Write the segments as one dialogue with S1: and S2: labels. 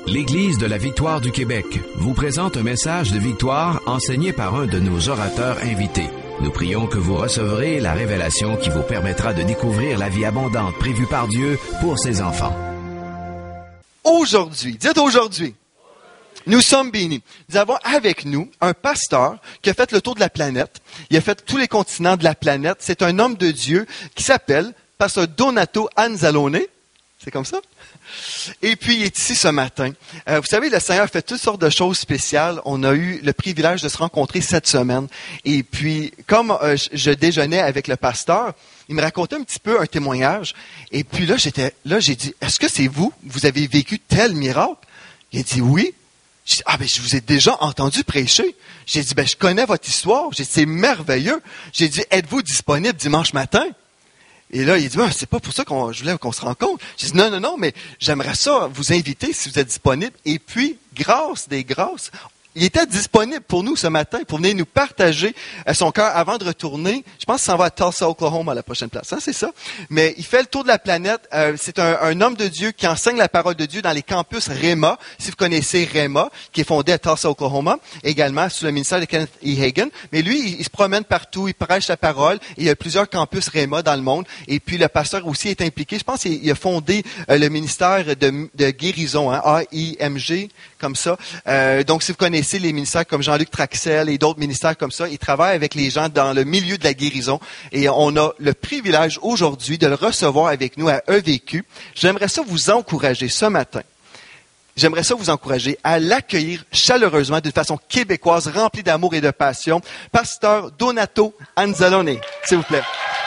S1: L'Église de la Victoire du Québec vous présente un message de victoire enseigné par un de nos orateurs invités. Nous prions que vous recevrez la révélation qui vous permettra de découvrir la vie abondante prévue par Dieu pour ses enfants.
S2: Aujourd'hui, dites aujourd'hui, nous sommes bénis. Nous avons avec nous un pasteur qui a fait le tour de la planète. Il a fait tous les continents de la planète. C'est un homme de Dieu qui s'appelle Pasteur Donato Anzalone. C'est comme ça? Et puis, il est ici ce matin. Vous savez, le Seigneur fait toutes sortes de choses spéciales. On a eu le privilège de se rencontrer cette semaine. Et puis, comme je déjeunais avec le pasteur, il me racontait un petit peu un témoignage. Et puis là, j'ai dit, est-ce que c'est vous? Vous avez vécu tel miracle? Il a dit oui. J'ai dit, je vous ai déjà entendu prêcher. J'ai dit, je connais votre histoire. J'ai dit, c'est merveilleux. J'ai dit, êtes-vous disponible dimanche matin? Et là, il dit, c'est pas pour ça je voulais qu'on se rencontre. J'ai dit, non, mais j'aimerais ça vous inviter si vous êtes disponible. Et puis, grâce des grâces, il était disponible pour nous ce matin, pour venir nous partager son cœur avant de retourner. Je pense qu'il s'en va à Tulsa, Oklahoma, à la prochaine place. Hein, c'est ça. Mais il fait le tour de la planète. C'est un homme de Dieu qui enseigne la parole de Dieu dans les campus Rhema, si vous connaissez Rhema, qui est fondé à Tulsa, Oklahoma, également sous le ministère de Kenneth E. Hagin. Mais lui, il se promène partout, il prêche la parole. Et il y a plusieurs campus Rhema dans le monde. Et puis, le pasteur aussi est impliqué. Je pense qu'il a fondé le ministère de guérison, hein, AIMG, comme ça. Donc, si vous connaissez les ministères comme Jean-Luc Traxel et d'autres ministères comme ça, ils travaillent avec les gens dans le milieu de la guérison et on a le privilège aujourd'hui de le recevoir avec nous à EVQ. J'aimerais ça vous encourager ce matin. J'aimerais ça vous encourager à l'accueillir chaleureusement d'une façon québécoise, remplie d'amour et de passion. Pasteur Donato Anzalone, s'il vous plaît.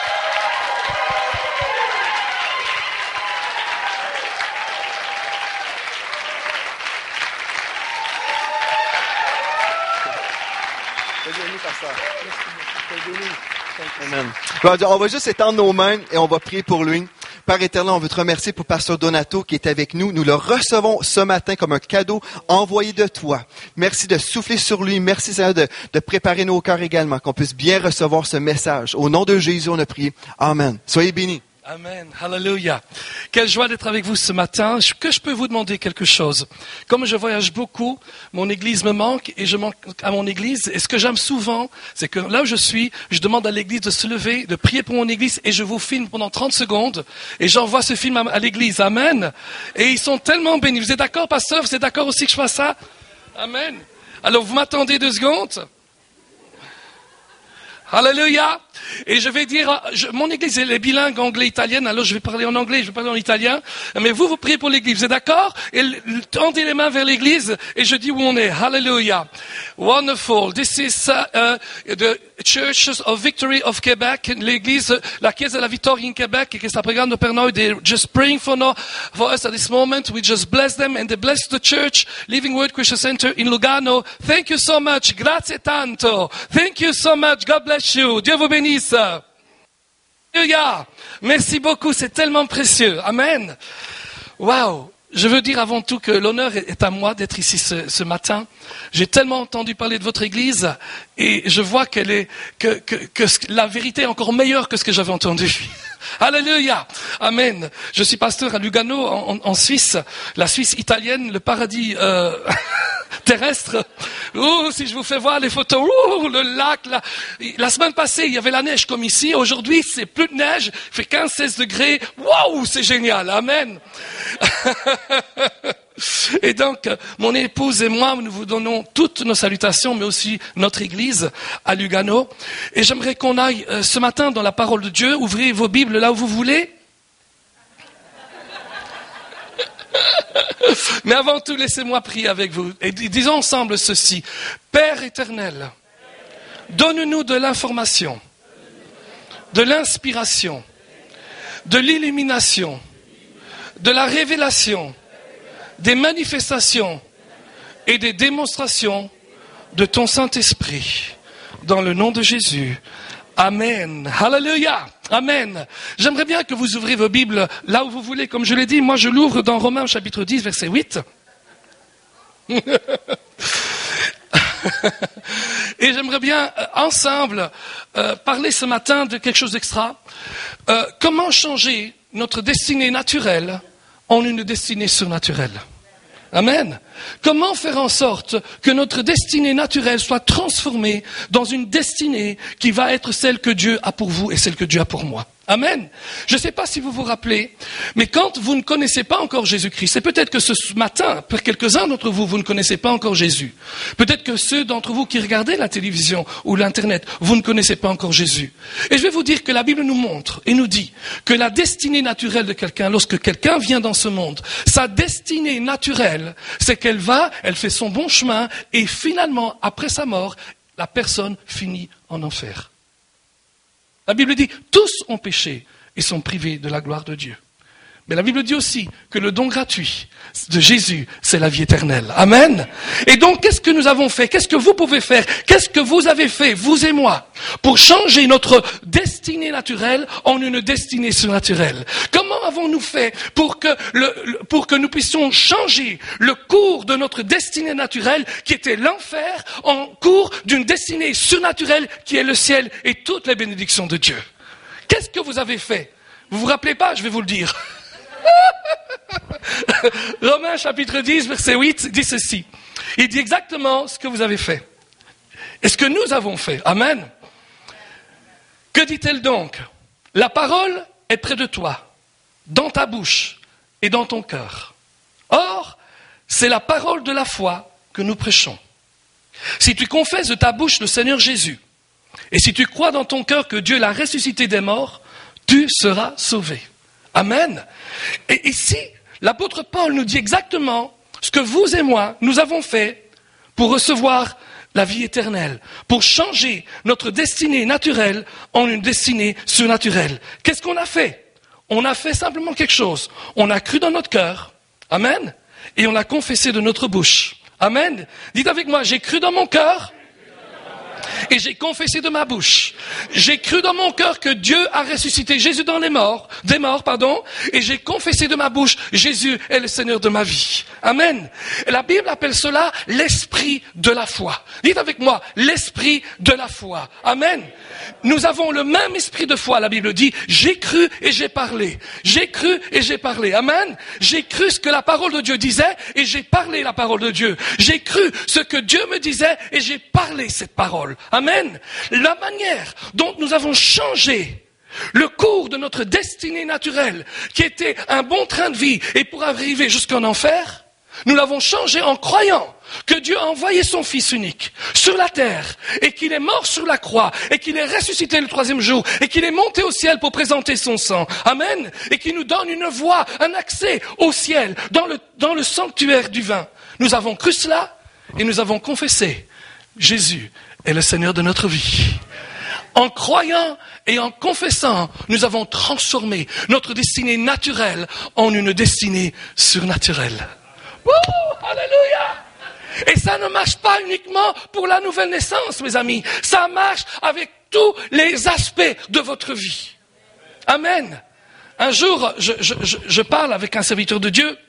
S2: Amen. On va juste étendre nos mains et on va prier pour lui. Père éternel, on veut te remercier pour Pasteur Donato qui est avec nous. Nous le recevons ce matin comme un cadeau envoyé de toi. Merci de souffler sur lui. Merci Seigneur de préparer nos cœurs également, qu'on puisse bien recevoir ce message. Au nom de Jésus, on a prié. Amen. Soyez bénis.
S3: Amen. Hallelujah. Quelle joie d'être avec vous ce matin. Que je peux vous demander quelque chose? Comme je voyage beaucoup, mon église me manque et je manque à mon église. Et ce que j'aime souvent, c'est que là où je suis, je demande à l'église de se lever, de prier pour mon église et je vous filme pendant 30 secondes et j'envoie ce film à l'église. Amen. Et ils sont tellement bénis. Vous êtes d'accord, pasteur? Vous êtes d'accord aussi que je fasse ça? Amen. Alors vous m'attendez 2 secondes? Alléluia. Et je vais dire, mon église elle est bilingue anglais-italienne, alors je vais parler en anglais, je vais parler en italien. Mais vous priez pour l'église, vous êtes d'accord? Et tendez les mains vers l'église et je dis où on est. Hallelujah. Wonderful. This is the Church of Victory of Quebec, l'église, la Chiesa della Vittoria in Quebec, che sta pregando per noi. They're just praying for us at this moment. We just bless them and they bless the church, Living Word Christian Center in Lugano. Thank you so much. Grazie tanto. Thank you so much. God bless you. Dieu vous bénisse. Alléluia. Merci beaucoup. C'est tellement précieux. Amen. Wow. Je veux dire avant tout que l'honneur est à moi d'être ici ce matin. J'ai tellement entendu parler de votre église et je vois que la vérité est encore meilleure que ce que j'avais entendu. Alléluia. Amen. Je suis pasteur à Lugano, en Suisse, la Suisse italienne, le paradis terrestre. Si je vous fais voir les photos, le lac, la semaine passée, il y avait la neige comme ici. Aujourd'hui, c'est plus de neige, il fait 15-16 degrés. Waouh, c'est génial. Amen. Et donc, mon épouse et moi, nous vous donnons toutes nos salutations, mais aussi notre église à Lugano. Et j'aimerais qu'on aille ce matin dans la parole de Dieu. Ouvrez vos Bibles là où vous voulez. Mais avant tout, laissez-moi prier avec vous. Et disons ensemble ceci. Père éternel, donne-nous de l'information, de l'inspiration, de l'illumination, de la révélation, des manifestations et des démonstrations de ton Saint-Esprit. Dans le nom de Jésus. Amen. Hallelujah. Amen. J'aimerais bien que vous ouvriez vos Bibles là où vous voulez. Comme je l'ai dit, moi je l'ouvre dans Romains chapitre 10, verset 8. Et j'aimerais bien ensemble parler ce matin de quelque chose d'extra. Comment changer notre destinée naturelle en une destinée surnaturelle. Amen. Comment faire en sorte que notre destinée naturelle soit transformée dans une destinée qui va être celle que Dieu a pour vous et celle que Dieu a pour moi? Amen. Je ne sais pas si vous vous rappelez, mais quand vous ne connaissez pas encore Jésus-Christ, c'est peut-être que ce matin, pour quelques-uns d'entre vous, vous ne connaissez pas encore Jésus. Peut-être que ceux d'entre vous qui regardez la télévision ou l'Internet, vous ne connaissez pas encore Jésus. Et je vais vous dire que la Bible nous montre et nous dit que la destinée naturelle de quelqu'un, lorsque quelqu'un vient dans ce monde, sa destinée naturelle, c'est qu'elle elle fait son bon chemin et finalement, après sa mort, la personne finit en enfer. La Bible dit, tous ont péché et sont privés de la gloire de Dieu. Mais la Bible dit aussi que le don gratuit de Jésus, c'est la vie éternelle. Amen. Et donc, qu'est-ce que nous avons fait? Qu'est-ce que vous pouvez faire? Qu'est-ce que vous avez fait, vous et moi, pour changer notre destinée naturelle en une destinée surnaturelle? Comment avons-nous fait pour que nous puissions changer le cours de notre destinée naturelle, qui était l'enfer, en cours d'une destinée surnaturelle, qui est le ciel et toutes les bénédictions de Dieu? Qu'est-ce que vous avez fait? Vous vous rappelez pas? Je vais vous le dire. Romains chapitre 10, verset 8 dit ceci. Il dit exactement ce que vous avez fait. Et ce que nous avons fait. Amen. Que dit-elle donc? La parole est près de toi, dans ta bouche et dans ton cœur. Or, c'est la parole de la foi que nous prêchons. Si tu confesses de ta bouche le Seigneur Jésus, et si tu crois dans ton cœur que Dieu l'a ressuscité des morts, tu seras sauvé. Amen. Et ici, l'apôtre Paul nous dit exactement ce que vous et moi, nous avons fait pour recevoir la vie éternelle, pour changer notre destinée naturelle en une destinée surnaturelle. Qu'est-ce qu'on a fait? On a fait simplement quelque chose. On a cru dans notre cœur. Amen. Et on l'a confessé de notre bouche. Amen. Dites avec moi, j'ai cru dans mon cœur. Et j'ai confessé de ma bouche. J'ai cru dans mon cœur que Dieu a ressuscité Jésus des morts, et j'ai confessé de ma bouche, Jésus est le Seigneur de ma vie. Amen. Et la Bible appelle cela l'esprit de la foi. Dites avec moi, l'esprit de la foi. Amen. Nous avons le même esprit de foi, la Bible dit, j'ai cru et j'ai parlé. J'ai cru et j'ai parlé. Amen. J'ai cru ce que la parole de Dieu disait et j'ai parlé la parole de Dieu. J'ai cru ce que Dieu me disait et j'ai parlé cette parole. Amen. La manière dont nous avons changé le cours de notre destinée naturelle, qui était un bon train de vie, et pour arriver jusqu'en enfer, nous l'avons changé en croyant que Dieu a envoyé son Fils unique sur la terre, et qu'il est mort sur la croix, et qu'il est ressuscité le 3e jour, et qu'il est monté au ciel pour présenter son sang. Amen. Et qu'il nous donne une voie, un accès au ciel, dans le sanctuaire du vin. Nous avons cru cela, et nous avons confessé Jésus est le Seigneur de notre vie. En croyant et en confessant, nous avons transformé notre destinée naturelle en une destinée surnaturelle. Wouh! Alléluia! Et ça ne marche pas uniquement pour la nouvelle naissance, mes amis. Ça marche avec tous les aspects de votre vie. Amen. Un jour, je parle avec un serviteur de Dieu.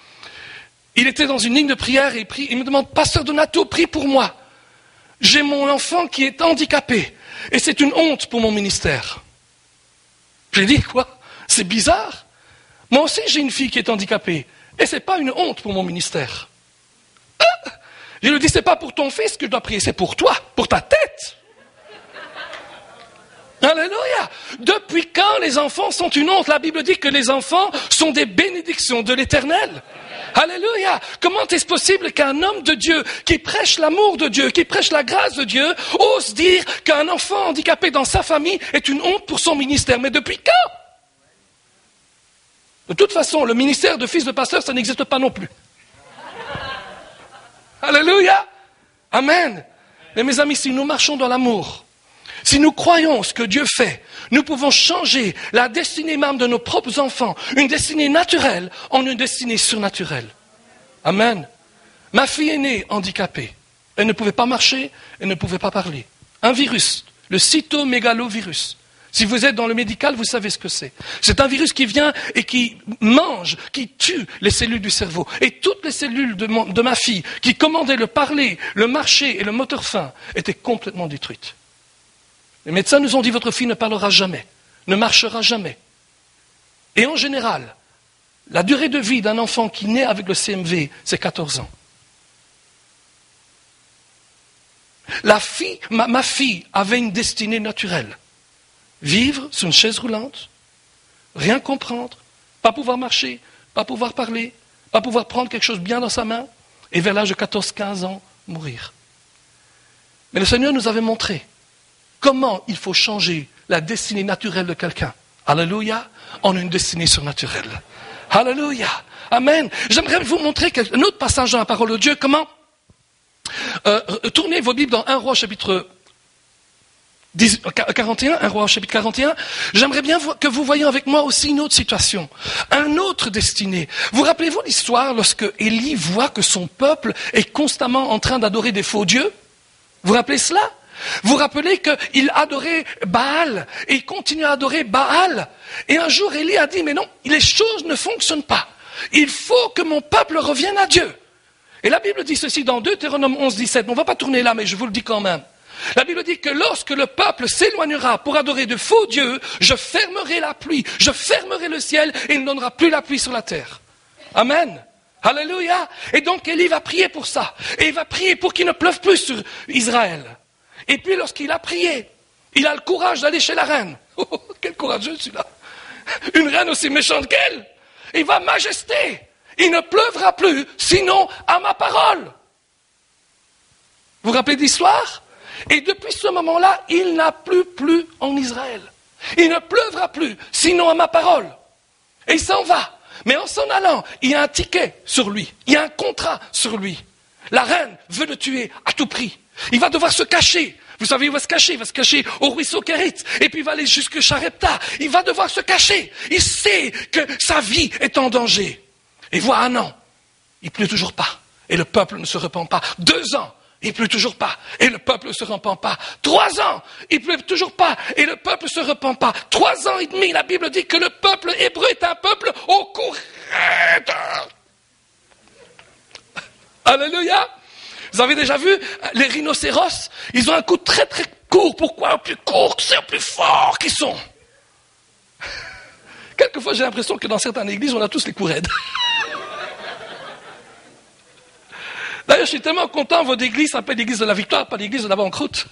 S3: Il était dans une ligne de prière et il me demande, Pasteur Donato, prie pour moi. J'ai mon enfant qui est handicapé et c'est une honte pour mon ministère. J'ai dit, quoi? C'est bizarre. Moi aussi, j'ai une fille qui est handicapée et c'est pas une honte pour mon ministère. Ah! Je lui dis, c'est pas pour ton fils que je dois prier, c'est pour toi, pour ta tête. Alléluia. Depuis quand les enfants sont une honte? La Bible dit que les enfants sont des bénédictions de l'Éternel. Alléluia. Comment est-ce possible qu'un homme de Dieu qui prêche l'amour de Dieu, qui prêche la grâce de Dieu, ose dire qu'un enfant handicapé dans sa famille est une honte pour son ministère? Mais depuis quand? De toute façon, le ministère de fils de pasteur, ça n'existe pas non plus. Alléluia. Amen. Mais mes amis, si nous marchons dans l'amour, si nous croyons ce que Dieu fait, nous pouvons changer la destinée même de nos propres enfants, une destinée naturelle, en une destinée surnaturelle. Amen. Ma fille est née handicapée. Elle ne pouvait pas marcher, elle ne pouvait pas parler. Un virus, le cytomégalovirus. Si vous êtes dans le médical, vous savez ce que c'est. C'est un virus qui vient et qui mange, qui tue les cellules du cerveau. Et toutes les cellules de ma fille, qui commandaient le parler, le marcher et le moteur fin, étaient complètement détruites. Les médecins nous ont dit, votre fille ne parlera jamais, ne marchera jamais. Et en général, La durée de vie d'un enfant qui naît avec le CMV, c'est 14 ans. Ma fille avait une destinée naturelle. Vivre sur une chaise roulante, rien comprendre, pas pouvoir marcher, pas pouvoir parler, pas pouvoir prendre quelque chose bien dans sa main, et vers l'âge de 14-15 ans, mourir. Mais le Seigneur nous avait montré comment il faut changer la destinée naturelle de quelqu'un. Alléluia, en une destinée surnaturelle. Alléluia, amen. J'aimerais vous montrer un autre passage dans la parole de Dieu, comment tournez vos Bibles dans 1 Roi chapitre 41, 1 Roi chapitre 41. J'aimerais bien que vous voyiez avec moi aussi une autre situation, un autre destiné. Vous rappelez-vous l'histoire lorsque Élie voit que son peuple est constamment en train d'adorer des faux dieux? Vous rappelez cela? Vous rappelez qu'il adorait Baal et il continue à adorer Baal. Et un jour Élie a dit, mais non, les choses ne fonctionnent pas. Il faut que mon peuple revienne à Dieu. Et la Bible dit ceci dans Deutéronome 11, 17. On ne va pas tourner là, mais je vous le dis quand même. La Bible dit que lorsque le peuple s'éloignera pour adorer de faux dieux, je fermerai la pluie, je fermerai le ciel et il ne donnera plus la pluie sur la terre. Amen. Alléluia. Et donc Élie va prier pour ça. Et il va prier pour qu'il ne pleuve plus sur Israël. Et puis lorsqu'il a prié, il a le courage d'aller chez la reine. Oh, quel courageux celui-là. Une reine aussi méchante qu'elle. Il va, majesté, il ne pleuvra plus, sinon à ma parole. Vous vous rappelez de l'histoire? Et depuis ce moment-là, il n'a plus en Israël. Il ne pleuvra plus, sinon à ma parole. Et il s'en va. Mais en s'en allant, il y a un ticket sur lui. Il y a un contrat sur lui. La reine veut le tuer à tout prix. Il va devoir se cacher. Vous savez où il va se cacher? Il va se cacher au ruisseau Kérit. Et puis il va aller jusque Charepta. Il va devoir se cacher. Il sait que sa vie est en danger. Et voilà 1 an. Il pleut toujours pas. Et le peuple ne se repent pas. 2 ans. Il pleut toujours pas. Et le peuple ne se repent pas. 3 ans. Il pleut toujours pas. Et le peuple ne se repent pas. 3 ans et demi. La Bible dit que le peuple hébreu est un peuple au courant. Alléluia. Vous avez déjà vu les rhinocéros? Ils ont un cou très très court. Pourquoi? Au plus court, c'est au plus fort qu'ils sont. Quelquefois, j'ai l'impression que dans certaines églises, on a tous les coups raides. D'ailleurs, je suis tellement content, votre église s'appelle l'église de la victoire, pas l'église de la banqueroute.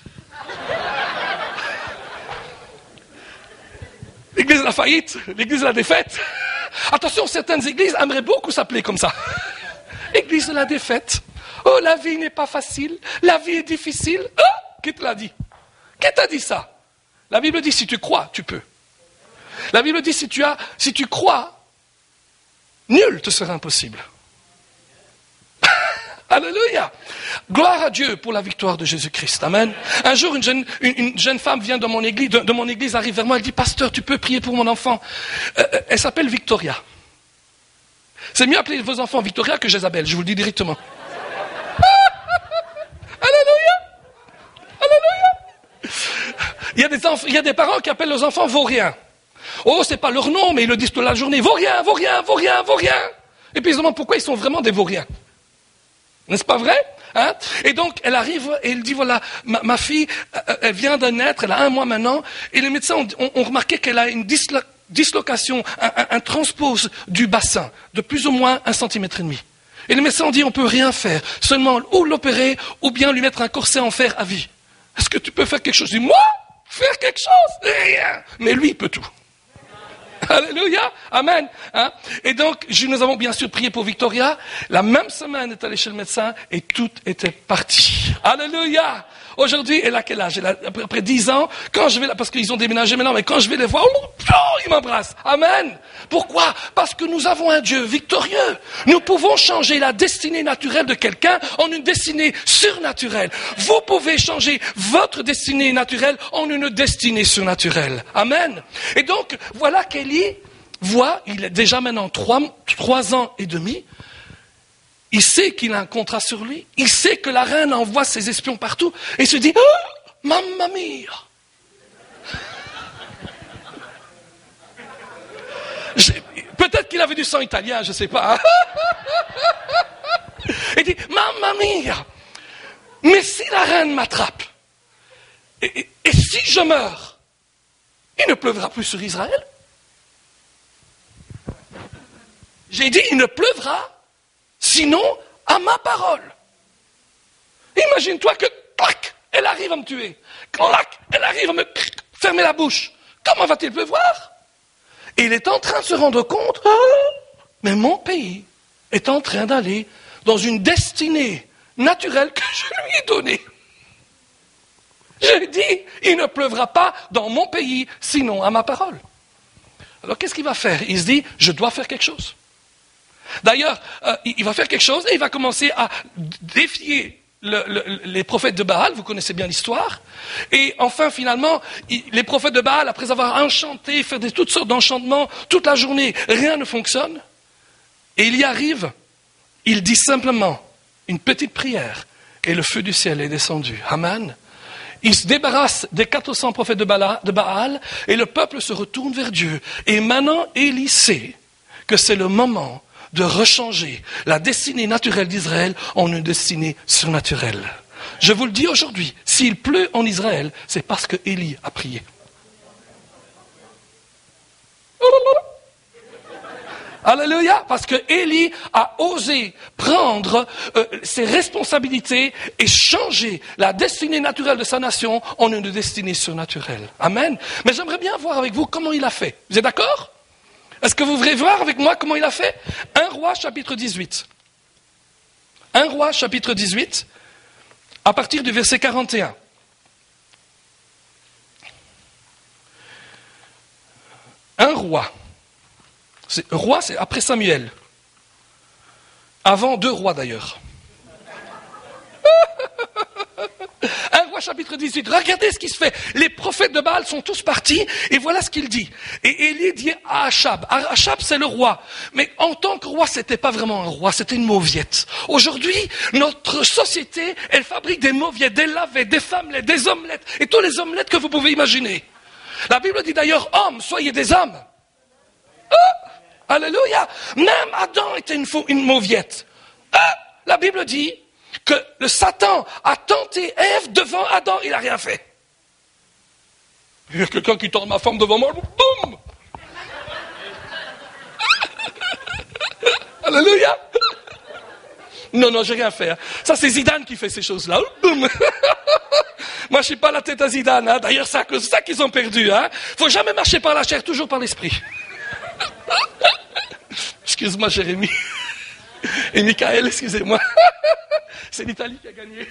S3: L'église de la faillite, l'église de la défaite. Attention, certaines églises aimeraient beaucoup s'appeler comme ça. Église de la défaite. Oh, la vie n'est pas facile, la vie est difficile. Oh, qui te l'a dit? Qui t'a dit ça? La Bible dit, si tu crois, tu peux. La Bible dit, si tu crois, nul te sera impossible. Alléluia. Gloire à Dieu pour la victoire de Jésus-Christ. Amen. Un jour, une jeune femme vient de mon église, arrive vers moi, elle dit, pasteur, tu peux prier pour mon enfant. Elle s'appelle Victoria. C'est mieux appeler vos enfants Victoria que Jézabel, je vous le dis directement. Il y a des parents qui appellent leurs enfants vauriens. Oh, c'est pas leur nom, mais ils le disent toute la journée. Vaurien, vaurien, vaurien, vaurien. Et puis ils se demandent pourquoi ils sont vraiment des vauriens. N'est-ce pas vrai? Hein? Et donc, elle arrive et elle dit, voilà, ma fille, elle vient de naître, elle a 1 mois maintenant, et les médecins ont remarqué qu'elle a une dislocation, un transpose du bassin de plus ou moins 1,5 cm. Et les médecins ont dit, on peut rien faire, seulement ou l'opérer, ou bien lui mettre un corset en fer à vie. Est-ce que tu peux faire quelque chose? Je dis, moi? Faire quelque chose? Rien. Mais lui, il peut tout. Alléluia. Amen. Hein? Et donc, nous avons bien sûr prié pour Victoria. La même semaine, elle est allée chez le médecin et tout était parti. Alléluia. Aujourd'hui, elle a quel âge? Elle a après 10 ans. Quand je vais là, parce qu'ils ont déménagé maintenant, mais quand je vais les voir, ils m'embrassent. Amen. Pourquoi? Parce que nous avons un Dieu victorieux. Nous pouvons changer la destinée naturelle de quelqu'un en une destinée surnaturelle. Vous pouvez changer votre destinée naturelle en une destinée surnaturelle. Amen. Et donc, voilà qu'Élie voit, il est déjà maintenant 3 ans et demi, il sait qu'il a un contrat sur lui, il sait que la reine envoie ses espions partout, et il se dit, oh, mamma mia. Peut-être qu'il avait du sang italien, je ne sais pas. Il dit, mamma mia, mais si la reine m'attrape, et si je meurs, il ne pleuvra plus sur Israël. J'ai dit, il ne pleuvra, sinon à ma parole. Imagine-toi que, clac, elle arrive à me tuer. Clac, elle arrive à me fermer la bouche. Comment va-t-il pleuvoir? Et il est en train de se rendre compte, mais mon pays est en train d'aller dans une destinée naturelle que je lui ai donnée. Je dis, il ne pleuvra pas dans mon pays, sinon à ma parole. Alors qu'est-ce qu'il va faire? Il se dit, je dois faire quelque chose. D'ailleurs, il va faire quelque chose et il va commencer à défier les prophètes de Baal, vous connaissez bien l'histoire. Et enfin, finalement, les prophètes de Baal, après avoir enchanté, fait toutes sortes d'enchantements, toute la journée, rien ne fonctionne. Et il y arrive, il dit simplement une petite prière et le feu du ciel est descendu. Amen. Il se débarrasse des 400 prophètes de Baal et le peuple se retourne vers Dieu. Et maintenant, Élie sait que c'est le moment de rechanger la destinée naturelle d'Israël en une destinée surnaturelle. Je vous le dis aujourd'hui, s'il pleut en Israël, c'est parce que Élie a prié. Alléluia, parce que Élie a osé prendre ses responsabilités et changer la destinée naturelle de sa nation en une destinée surnaturelle. Amen. Mais j'aimerais bien voir avec vous comment il a fait. Vous êtes d'accord? Est-ce que vous voudrez voir avec moi comment il a fait? 1 Roi chapitre 18. 1 Roi chapitre 18, à partir du verset 41. Un roi. Roi, c'est après Samuel. Avant 2 rois d'ailleurs. 1 Roi chapitre 18, regardez ce qui se fait. Les prophètes de Baal sont tous partis et voilà ce qu'il dit. Et Élie dit à Achab, Achab c'est le roi, mais en tant que roi c'était pas vraiment un roi, c'était une mauviette. Aujourd'hui, notre société, elle fabrique des mauviettes, des lavettes, des femmelets, des omelettes et tous les omelettes que vous pouvez imaginer. La Bible dit d'ailleurs, hommes, soyez des hommes. Alléluia. Même Adam était une mauviette. La Bible dit que le Satan a tenté Ève devant Adam, il n'a rien fait. Il y a quelqu'un qui tente ma femme devant moi, boum. Alléluia. Non, j'ai rien fait. Ça, c'est Zidane qui fait ces choses-là. Boum. Moi, je suis pas la tête à Zidane. Hein. D'ailleurs, c'est à cause de ça qu'ils ont perdu. Hein. Faut jamais marcher par la chair, toujours par l'esprit. Excuse-moi, Jérémie. Et Michael, excusez-moi. C'est l'Italie qui a gagné.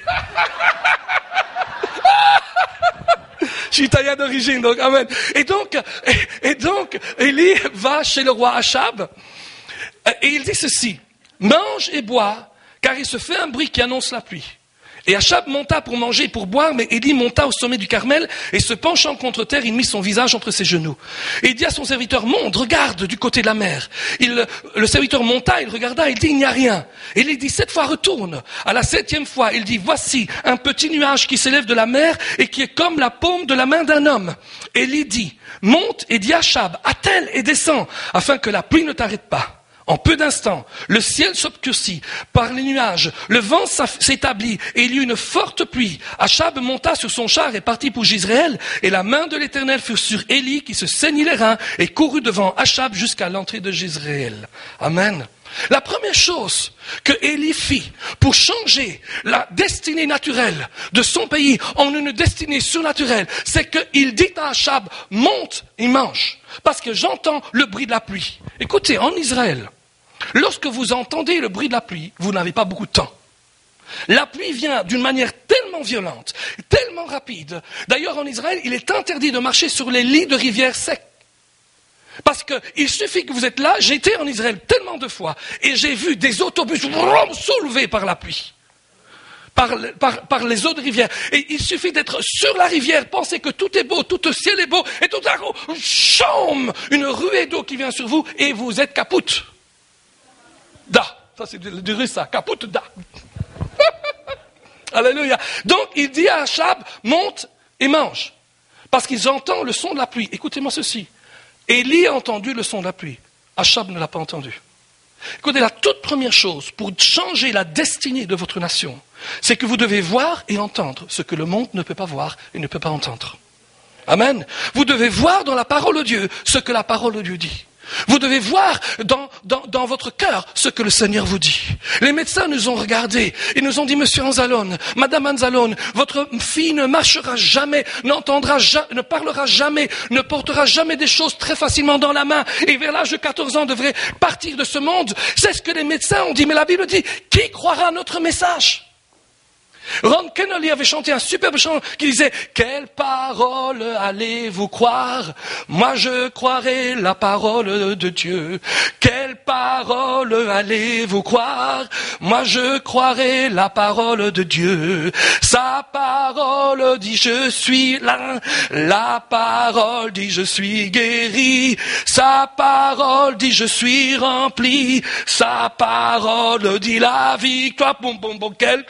S3: Je suis italien d'origine, donc amen. Et donc, Élie va chez le roi Achab et il dit ceci: mange et bois, car il se fait un bruit qui annonce la pluie. Et Achab monta pour manger et pour boire, mais Élie monta au sommet du Carmel, et se penchant contre terre, il mit son visage entre ses genoux. Et il dit à son serviteur, monte, regarde du côté de la mer. Le serviteur monta, il regarda, il dit, il n'y a rien. Et il dit, 7 fois retourne. À la 7e fois, il dit, voici un petit nuage qui s'élève de la mer, et qui est comme la paume de la main d'un homme. Et Élie dit, monte et dis à Achab, attelle et descends, afin que la pluie ne t'arrête pas. En peu d'instants, le ciel s'obscurcit par les nuages, le vent s'établit et il y eut une forte pluie. Achab monta sur son char et partit pour Jizréel, et la main de l'Éternel fut sur Élie qui se saignit les reins et courut devant Achab jusqu'à l'entrée de Jizréel. Amen. La première chose que Élie fit pour changer la destinée naturelle de son pays en une destinée surnaturelle, c'est qu'il dit à Achab, monte et mange, parce que j'entends le bruit de la pluie. Écoutez, en Israël, lorsque vous entendez le bruit de la pluie, vous n'avez pas beaucoup de temps. La pluie vient d'une manière tellement violente, tellement rapide. D'ailleurs, en Israël, il est interdit de marcher sur les lits de rivières secs. Parce qu'il suffit que vous êtes là, j'ai été en Israël tellement de fois, et j'ai vu des autobus soulevés par la pluie, par les eaux de rivière. Et il suffit d'être sur la rivière, penser que tout est beau, tout le ciel est beau, et tout à coup, chaume, une ruée d'eau qui vient sur vous, et vous êtes kaput. Da, ça c'est du russe ça, kaput da. Alléluia. Donc il dit à Achab, monte et mange, parce qu'ils entendent le son de la pluie. Écoutez-moi ceci. Élie a entendu le son de la pluie. Achab ne l'a pas entendu. Écoutez, la toute première chose pour changer la destinée de votre nation, c'est que vous devez voir et entendre ce que le monde ne peut pas voir et ne peut pas entendre. Amen. Vous devez voir dans la parole de Dieu ce que la parole de Dieu dit. Vous devez voir dans votre cœur ce que le Seigneur vous dit. Les médecins nous ont regardés et nous ont dit, Monsieur Anzalone, Madame Anzalone, votre fille ne marchera jamais, ne parlera jamais, ne portera jamais des choses très facilement dans la main et vers l'âge de 14 ans devrait partir de ce monde. C'est ce que les médecins ont dit, mais la Bible dit, qui croira à notre message? Ron Kenoly avait chanté un superbe chant qui disait « Quelle parole allez-vous croire? Moi je croirai la parole de Dieu. Quelle parole allez-vous croire? Moi je croirai la parole de Dieu. Sa parole dit je suis là. La parole dit je suis guéri. Sa parole dit je suis rempli. Sa parole dit la victoire. Boum, boum, boum, quelle...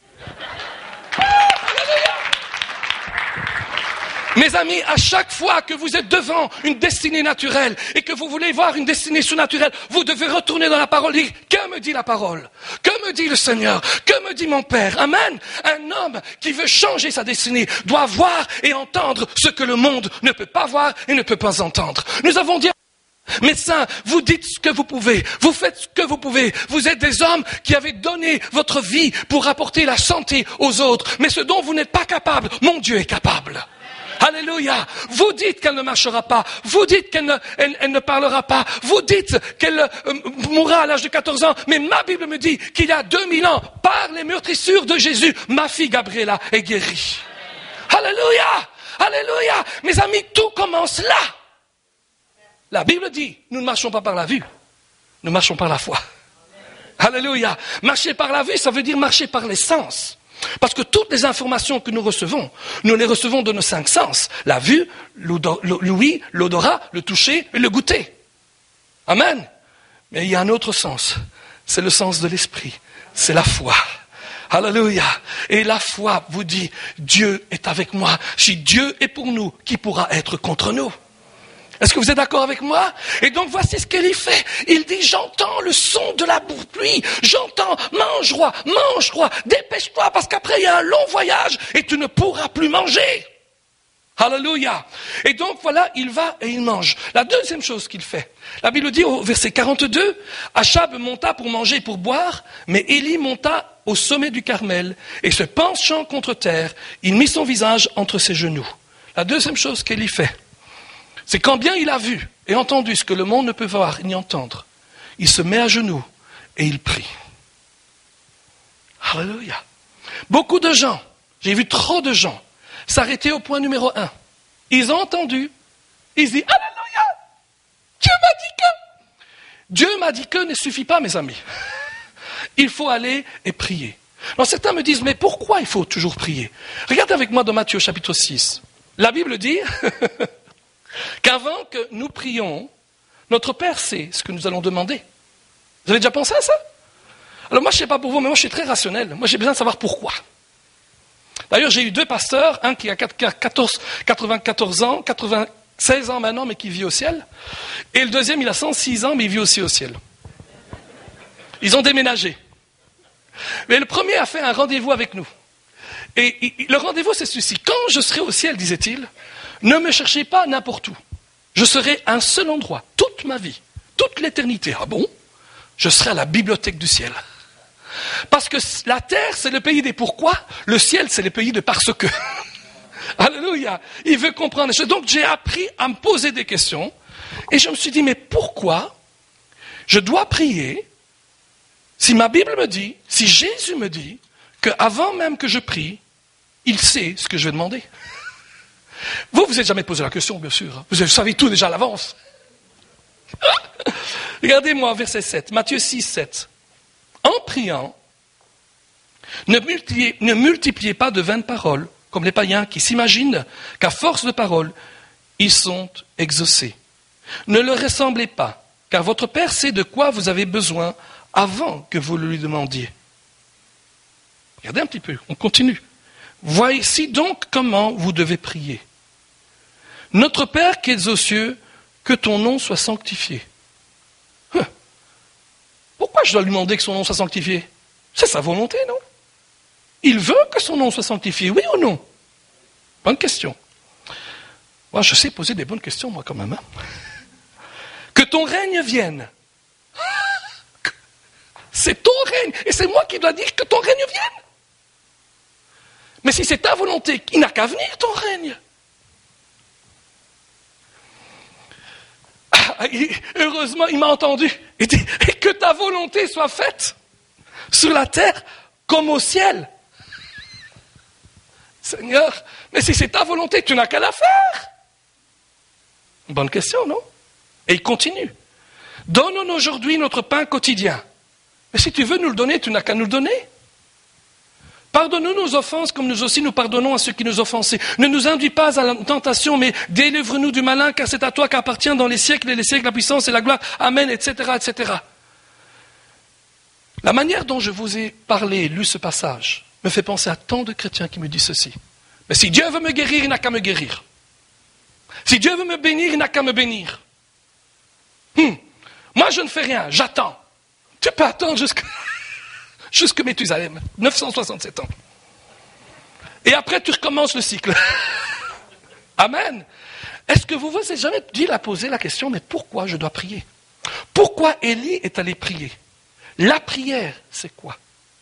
S3: Mes amis, à chaque fois que vous êtes devant une destinée naturelle et que vous voulez voir une destinée surnaturelle, vous devez retourner dans la parole et dire, que me dit la parole? Que me dit le Seigneur? Que me dit mon Père? Amen. Un homme qui veut changer sa destinée doit voir et entendre ce que le monde ne peut pas voir et ne peut pas entendre. Nous avons dit, médecins, vous dites ce que vous pouvez, vous faites ce que vous pouvez, vous êtes des hommes qui avez donné votre vie pour apporter la santé aux autres, mais ce dont vous n'êtes pas capable, mon Dieu est capable. Alléluia. Vous dites qu'elle ne marchera pas. Vous dites qu'elle ne parlera pas. Vous dites qu'elle mourra à l'âge de 14 ans. Mais ma Bible me dit qu'il y a 2000 ans, par les meurtrissures de Jésus, ma fille Gabriella est guérie. Alléluia. Alléluia. Mes amis, tout commence là. La Bible dit, nous ne marchons pas par la vue. Nous marchons par la foi. Alléluia. Marcher par la vue, ça veut dire marcher par les sens. Parce que toutes les informations que nous les recevons de nos 5 sens. La vue, l'ouïe, l'odorat, le toucher et le goûter. Amen. Mais il y a un autre sens. C'est le sens de l'esprit. C'est la foi. Alléluia. Et la foi vous dit, Dieu est avec moi. Si Dieu est pour nous, qui pourra être contre nous? Est-ce que vous êtes d'accord avec moi? Et donc voici ce qu'il fait. Il dit, j'entends le son de la pluie. J'entends, mange roi, dépêche-toi parce qu'après il y a un long voyage et tu ne pourras plus manger. Alléluia. Et donc voilà, il va et il mange. La deuxième chose qu'il fait, la Bible dit au verset 42, Achab monta pour manger et pour boire, mais Élie monta au sommet du Carmel et se penchant contre terre, il mit son visage entre ses genoux. La deuxième chose qu'Élie fait, c'est quand bien il a vu et entendu ce que le monde ne peut voir ni entendre, il se met à genoux et il prie. Alléluia. Beaucoup de gens, j'ai vu trop de gens, s'arrêter au point numéro 1. Ils ont entendu, ils disent, Alléluia, Dieu m'a dit que ne suffit pas, mes amis. Il faut aller et prier. Alors certains me disent, mais pourquoi il faut toujours prier? Regardez avec moi dans Matthieu chapitre 6. La Bible dit... qu'avant que nous prions, notre Père sait ce que nous allons demander. Vous avez déjà pensé à ça? Alors moi, je ne sais pas pour vous, mais moi, je suis très rationnel. Moi, j'ai besoin de savoir pourquoi. D'ailleurs, j'ai eu 2 pasteurs, un qui a 94 ans, 96 ans maintenant, mais qui vit au ciel. Et le deuxième, il a 106 ans, mais il vit aussi au ciel. Ils ont déménagé. Mais le premier a fait un rendez-vous avec nous. Et le rendez-vous, c'est ceci. Quand je serai au ciel, disait-il, ne me cherchez pas n'importe où. Je serai à un seul endroit, toute ma vie, toute l'éternité. Ah bon? Je serai à la bibliothèque du ciel. Parce que la terre, c'est le pays des pourquoi, le ciel, c'est le pays de parce que. Alléluia. Il veut comprendre. Donc j'ai appris à me poser des questions et je me suis dit, mais pourquoi je dois prier si ma Bible me dit, si Jésus me dit, qu'avant même que je prie, il sait ce que je vais demander. Vous n'avez jamais posé la question, bien sûr. Vous savez tout déjà à l'avance. Regardez-moi, verset 7, Matthieu 6, 7. En priant, ne multipliez pas de vaines paroles, comme les païens qui s'imaginent qu'à force de paroles, ils sont exaucés. Ne leur ressemblez pas, car votre Père sait de quoi vous avez besoin avant que vous le lui demandiez. Regardez un petit peu, on continue. Voici donc comment vous devez prier. Notre Père qui es aux cieux, que ton nom soit sanctifié. Pourquoi je dois lui demander que son nom soit sanctifié? C'est sa volonté, non? Il veut que son nom soit sanctifié, oui ou non? Bonne question. Moi, je sais poser des bonnes questions, moi, quand même. Hein? Que ton règne vienne. C'est ton règne. Et c'est moi qui dois dire que ton règne vienne. Mais si c'est ta volonté, il n'a qu'à venir ton règne. Heureusement, il m'a entendu. Il dit, et que ta volonté soit faite sur la terre comme au ciel. Seigneur, mais si c'est ta volonté, tu n'as qu'à la faire. Bonne question, non? Et il continue. Donne-nous aujourd'hui notre pain quotidien. Mais si tu veux nous le donner, tu n'as qu'à nous le donner. Pardonne-nous nos offenses comme nous aussi nous pardonnons à ceux qui nous offensent. Ne nous induis pas à la tentation, mais délivre-nous du malin, car c'est à toi qu'appartient dans les siècles et les siècles la puissance et la gloire. Amen, etc., etc. La manière dont je vous ai parlé, lu ce passage, me fait penser à tant de chrétiens qui me disent ceci. Mais si Dieu veut me guérir, il n'a qu'à me guérir. Si Dieu veut me bénir, il n'a qu'à me bénir. Moi, je ne fais rien, j'attends. Tu peux attendre jusque Méthusalem, 967 ans. Et après, tu recommences le cycle. Amen. Est-ce que vous vous êtes jamais posé la question, mais pourquoi je dois prier? Pourquoi Élie est allé prier? La prière, c'est quoi?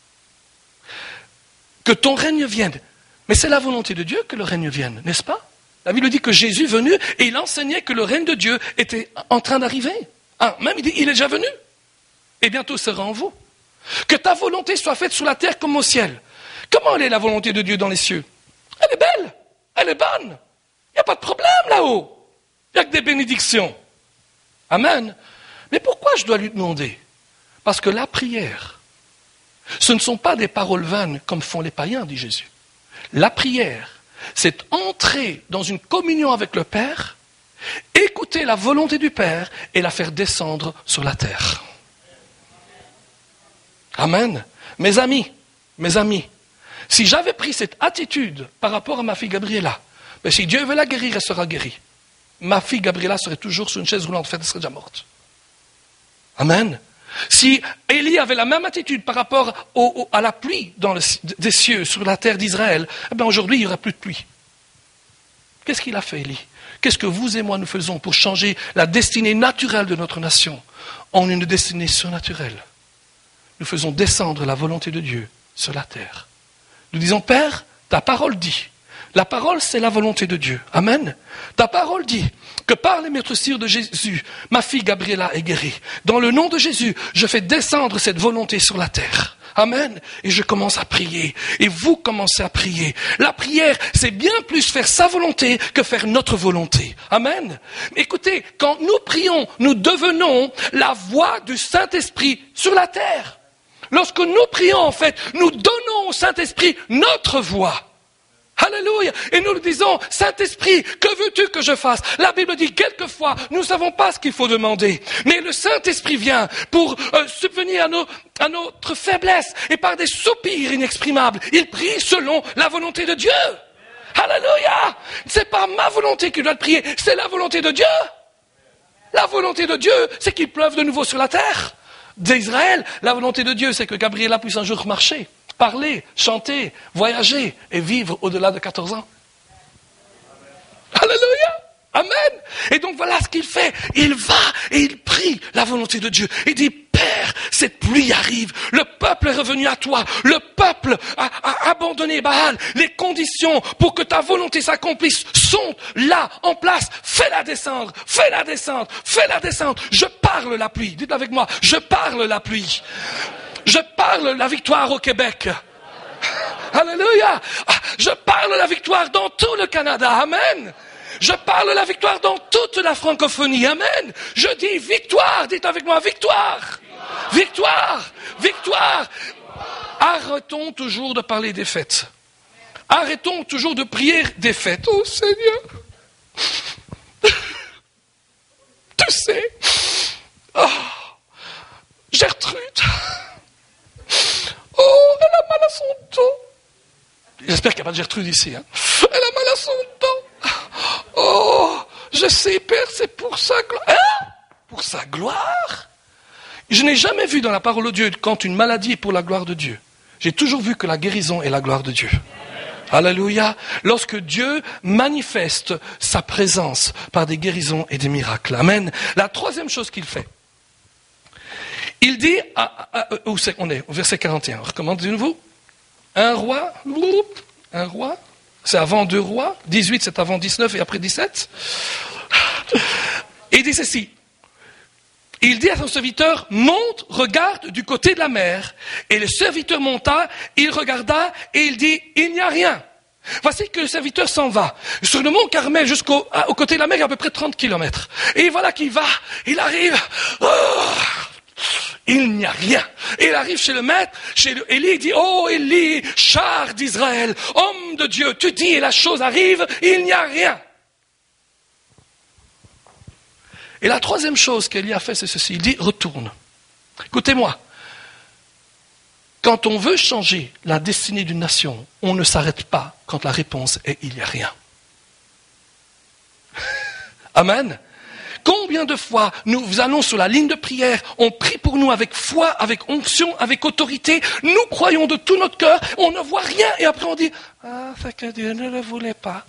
S3: Que ton règne vienne. Mais c'est la volonté de Dieu que le règne vienne, n'est-ce pas? La Bible dit que Jésus est venu et il enseignait que le règne de Dieu était en train d'arriver. Même il dit, il est déjà venu. Et bientôt sera en vous. Que ta volonté soit faite sur la terre comme au ciel. Comment elle est la volonté de Dieu dans les cieux? Elle est belle, elle est bonne. Il n'y a pas de problème là-haut. Il n'y a que des bénédictions. Amen. Mais pourquoi je dois lui demander? Parce que la prière, ce ne sont pas des paroles vaines comme font les païens, dit Jésus. La prière, c'est entrer dans une communion avec le Père, écouter la volonté du Père et la faire descendre sur la terre. Amen. Mes amis, si j'avais pris cette attitude par rapport à ma fille Gabriela, ben si Dieu veut la guérir, elle sera guérie. Ma fille Gabriela serait toujours sur une chaise roulante, en fait, elle serait déjà morte. Amen. Si Élie avait la même attitude par rapport à la pluie des cieux sur la terre d'Israël, eh bien aujourd'hui il n'y aura plus de pluie. Qu'est-ce qu'il a fait, Élie? Qu'est-ce que vous et moi nous faisons pour changer la destinée naturelle de notre nation en une destinée surnaturelle? Nous faisons descendre la volonté de Dieu sur la terre. Nous disons, Père, ta parole dit. La parole, c'est la volonté de Dieu. Amen. Ta parole dit que par les meurtrissures de Jésus, ma fille Gabriela est guérie. Dans le nom de Jésus, je fais descendre cette volonté sur la terre. Amen. Et je commence à prier. Et vous commencez à prier. La prière, c'est bien plus faire sa volonté que faire notre volonté. Amen. Écoutez, quand nous prions, nous devenons la voix du Saint-Esprit sur la terre. Lorsque nous prions, en fait, nous donnons au Saint-Esprit notre voix. Alléluia. Et nous lui disons, Saint-Esprit, que veux-tu que je fasse? La Bible dit, quelquefois, nous ne savons pas ce qu'il faut demander. Mais le Saint-Esprit vient pour subvenir à notre faiblesse. Et par des soupirs inexprimables, il prie selon la volonté de Dieu. Alléluia. C'est pas ma volonté qui doit prier, c'est la volonté de Dieu. La volonté de Dieu, c'est qu'il pleuve de nouveau sur la terre d'Israël. La volonté de Dieu, c'est que Gabriela puisse un jour marcher, parler, chanter, voyager et vivre au-delà de 14 ans. Alléluia. Amen. Et donc voilà ce qu'il fait. Il va et il prie la volonté de Dieu. Il dit, Père, cette pluie arrive. Le peuple est revenu à toi. Le peuple a abandonné Baal. Les conditions pour que ta volonté s'accomplisse sont là, en place. Fais-la descendre. Fais-la descendre. Fais-la descendre. Je parle la pluie. Dites avec moi. Je parle la pluie. Je parle la victoire au Québec. Alléluia. Je parle la victoire dans tout le Canada. Amen. Je parle la victoire dans toute la francophonie. Amen. Je dis victoire. Dites avec moi victoire. Victoire. Victoire. Arrêtons toujours de parler des fêtes. Arrêtons toujours de prier des fêtes. Oh Seigneur. Tu sais. Oh. Gertrude. Oh, elle a mal à son dos. J'espère qu'il n'y a pas de Gertrude ici. Hein. Elle a mal à son dos. Oh, je sais, Père, c'est pour sa gloire. Hein? Pour sa gloire? Je n'ai jamais vu dans la parole de Dieu quand une maladie est pour la gloire de Dieu. J'ai toujours vu que la guérison est la gloire de Dieu. Alléluia. Lorsque Dieu manifeste sa présence par des guérisons et des miracles. Amen. La troisième chose qu'il fait, il dit, où c'est qu'on est? Au verset 41. On recommence de nouveau. Un roi, c'est avant 2 rois. 18, c'est avant 19 et après 17. Et il dit ceci. Il dit à son serviteur, monte, regarde du côté de la mer. Et le serviteur monta, il regarda et il dit, il n'y a rien. Voici que le serviteur s'en va. Sur le mont Carmel jusqu'au côté de la mer, il y a à peu près 30 kilomètres. Et voilà qu'il va, il arrive. Il n'y a rien. Et il arrive chez le maître, chez Élie, il dit, oh Élie, char d'Israël, homme de Dieu, tu dis et la chose arrive, il n'y a rien. Et la troisième chose qu'Élie a fait, c'est ceci. Il dit, retourne. Écoutez-moi. Quand on veut changer la destinée d'une nation, on ne s'arrête pas quand la réponse est, il n'y a rien. Amen. Combien de fois nous allons sur la ligne de prière, on prie pour nous avec foi, avec onction, avec autorité, nous croyons de tout notre cœur, on ne voit rien, et après on dit, ah, c'est que Dieu ne le voulait pas.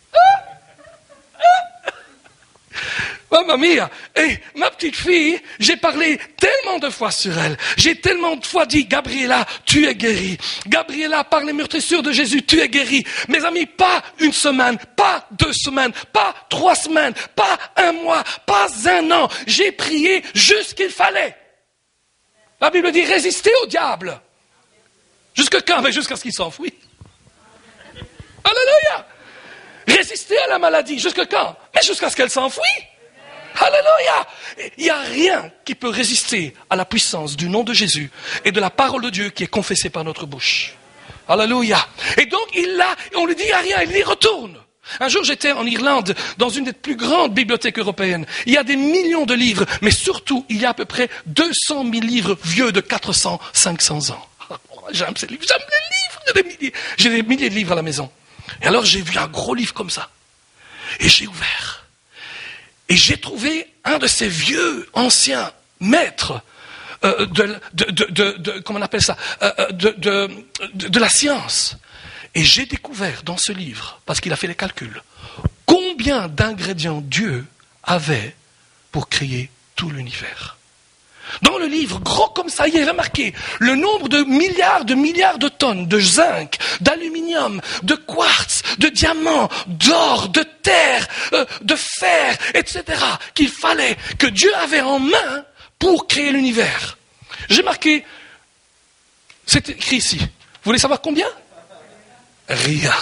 S3: Mamma mia, et ma petite fille, j'ai parlé tellement de fois sur elle. J'ai tellement de fois dit, Gabriela, tu es guérie. Gabriela, par les meurtrissures de Jésus, tu es guérie. Mes amis, pas 1 semaine, pas 2 semaines, pas 3 semaines, pas 1 mois, pas 1 an. J'ai prié juste qu'il fallait. La Bible dit, résister au diable. Jusqu'à quand? Mais jusqu'à ce qu'il s'enfuit. Alléluia. Résister à la maladie. Jusqu'à quand? Mais jusqu'à ce qu'elle s'enfuit. Alléluia! Il n'y a rien qui peut résister à la puissance du nom de Jésus et de la parole de Dieu qui est confessée par notre bouche. Alléluia! Et donc, on lui dit, il n'y a rien, il dit, retourne. Un jour, j'étais en Irlande, dans une des plus grandes bibliothèques européennes. Il y a des millions de livres, mais surtout, il y a à peu près 200 000 livres vieux de 400, 500 ans. J'aime ces livres, j'aime les livres. J'ai des milliers de livres à la maison. Et alors, j'ai vu un gros livre comme ça. Et j'ai ouvert. Et j'ai trouvé un de ces vieux, anciens maîtres comment on appelle ça, de la science. Et j'ai découvert dans ce livre, parce qu'il a fait les calculs, combien d'ingrédients Dieu avait pour créer tout l'univers. Dans le livre, gros comme ça, il y avait marqué le nombre de milliards de tonnes de zinc, d'aluminium, de quartz, de diamants, d'or, de terre, de fer, etc. qu'il fallait, que Dieu avait en main pour créer l'univers. J'ai marqué, c'est écrit ici. Vous voulez savoir combien? Rien.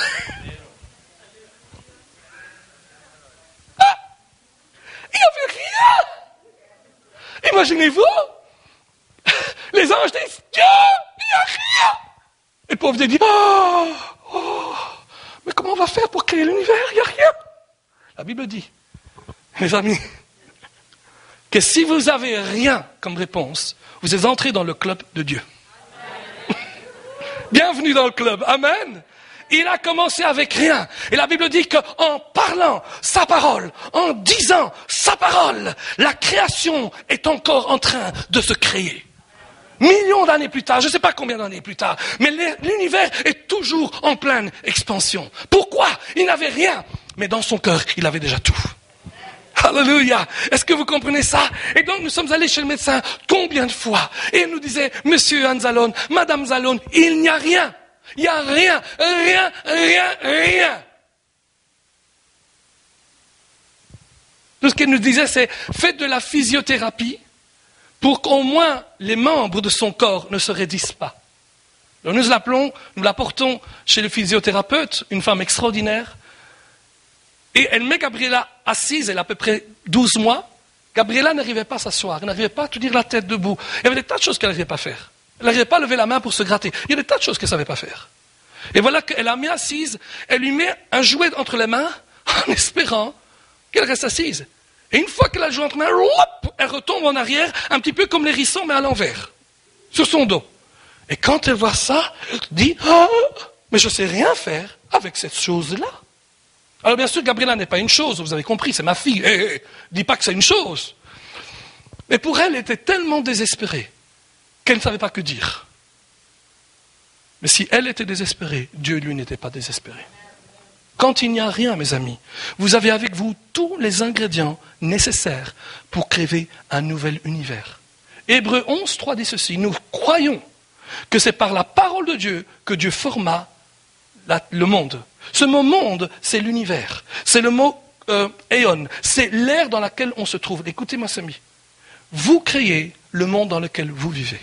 S3: Ah, il n'y avait rien. Imaginez-vous, les anges disent, Dieu, il n'y a rien. Et le pauvre Dieu dit, mais comment on va faire pour créer l'univers? Il n'y a rien. La Bible dit, mes amis, que si vous n'avez rien comme réponse, vous êtes entrés dans le club de Dieu. Bienvenue dans le club. Amen. Il a commencé avec rien. Et la Bible dit qu'en parlant sa parole, en disant sa parole, la création est encore en train de se créer. Millions d'années plus tard, je ne sais pas combien d'années plus tard, mais l'univers est toujours en pleine expansion. Pourquoi? Il n'avait rien, mais dans son cœur, il avait déjà tout. Alléluia. Est-ce que vous comprenez ça? Et donc, nous sommes allés chez le médecin combien de fois? Et il nous disait, Monsieur Anzalone, Madame Zalone, il n'y a rien. Il n'y a rien. Tout ce qu'il nous disait, c'est faites de la physiothérapie pour qu'au moins les membres de son corps ne se raidissent pas. Alors nous l'apportons chez le physiothérapeute, une femme extraordinaire. Et elle met Gabriela assise, elle a à peu près 12 mois. Gabriela n'arrivait pas à s'asseoir, elle n'arrivait pas à tenir la tête debout. Il y avait des tas de choses qu'elle n'arrivait pas à faire. Elle n'arrivait pas à lever la main pour se gratter. Il y a des tas de choses qu'elle ne savait pas faire. Et voilà qu'elle l'a mis assise, elle lui met un jouet entre les mains, en espérant qu'elle reste assise. Et une fois qu'elle a le jouet entre les mains, elle retombe en arrière, un petit peu comme l'hérisson, mais à l'envers, sur son dos. Et quand elle voit ça, elle dit, mais je ne sais rien faire avec cette chose-là. Alors bien sûr, Gabriela n'est pas une chose, vous avez compris, c'est ma fille. Dis pas que c'est une chose. Mais pour elle, elle était tellement désespérée qu'elle ne savait pas que dire. Mais si elle était désespérée, Dieu, lui, n'était pas désespéré. Quand il n'y a rien, mes amis, vous avez avec vous tous les ingrédients nécessaires pour créer un nouvel univers. Hébreux 11, 3 dit ceci, nous croyons que c'est par la parole de Dieu que Dieu forma le monde. Ce mot monde, c'est l'univers. C'est le mot éon, c'est l'ère dans laquelle on se trouve. Écoutez-moi, Samy. Vous créez le monde dans lequel vous vivez.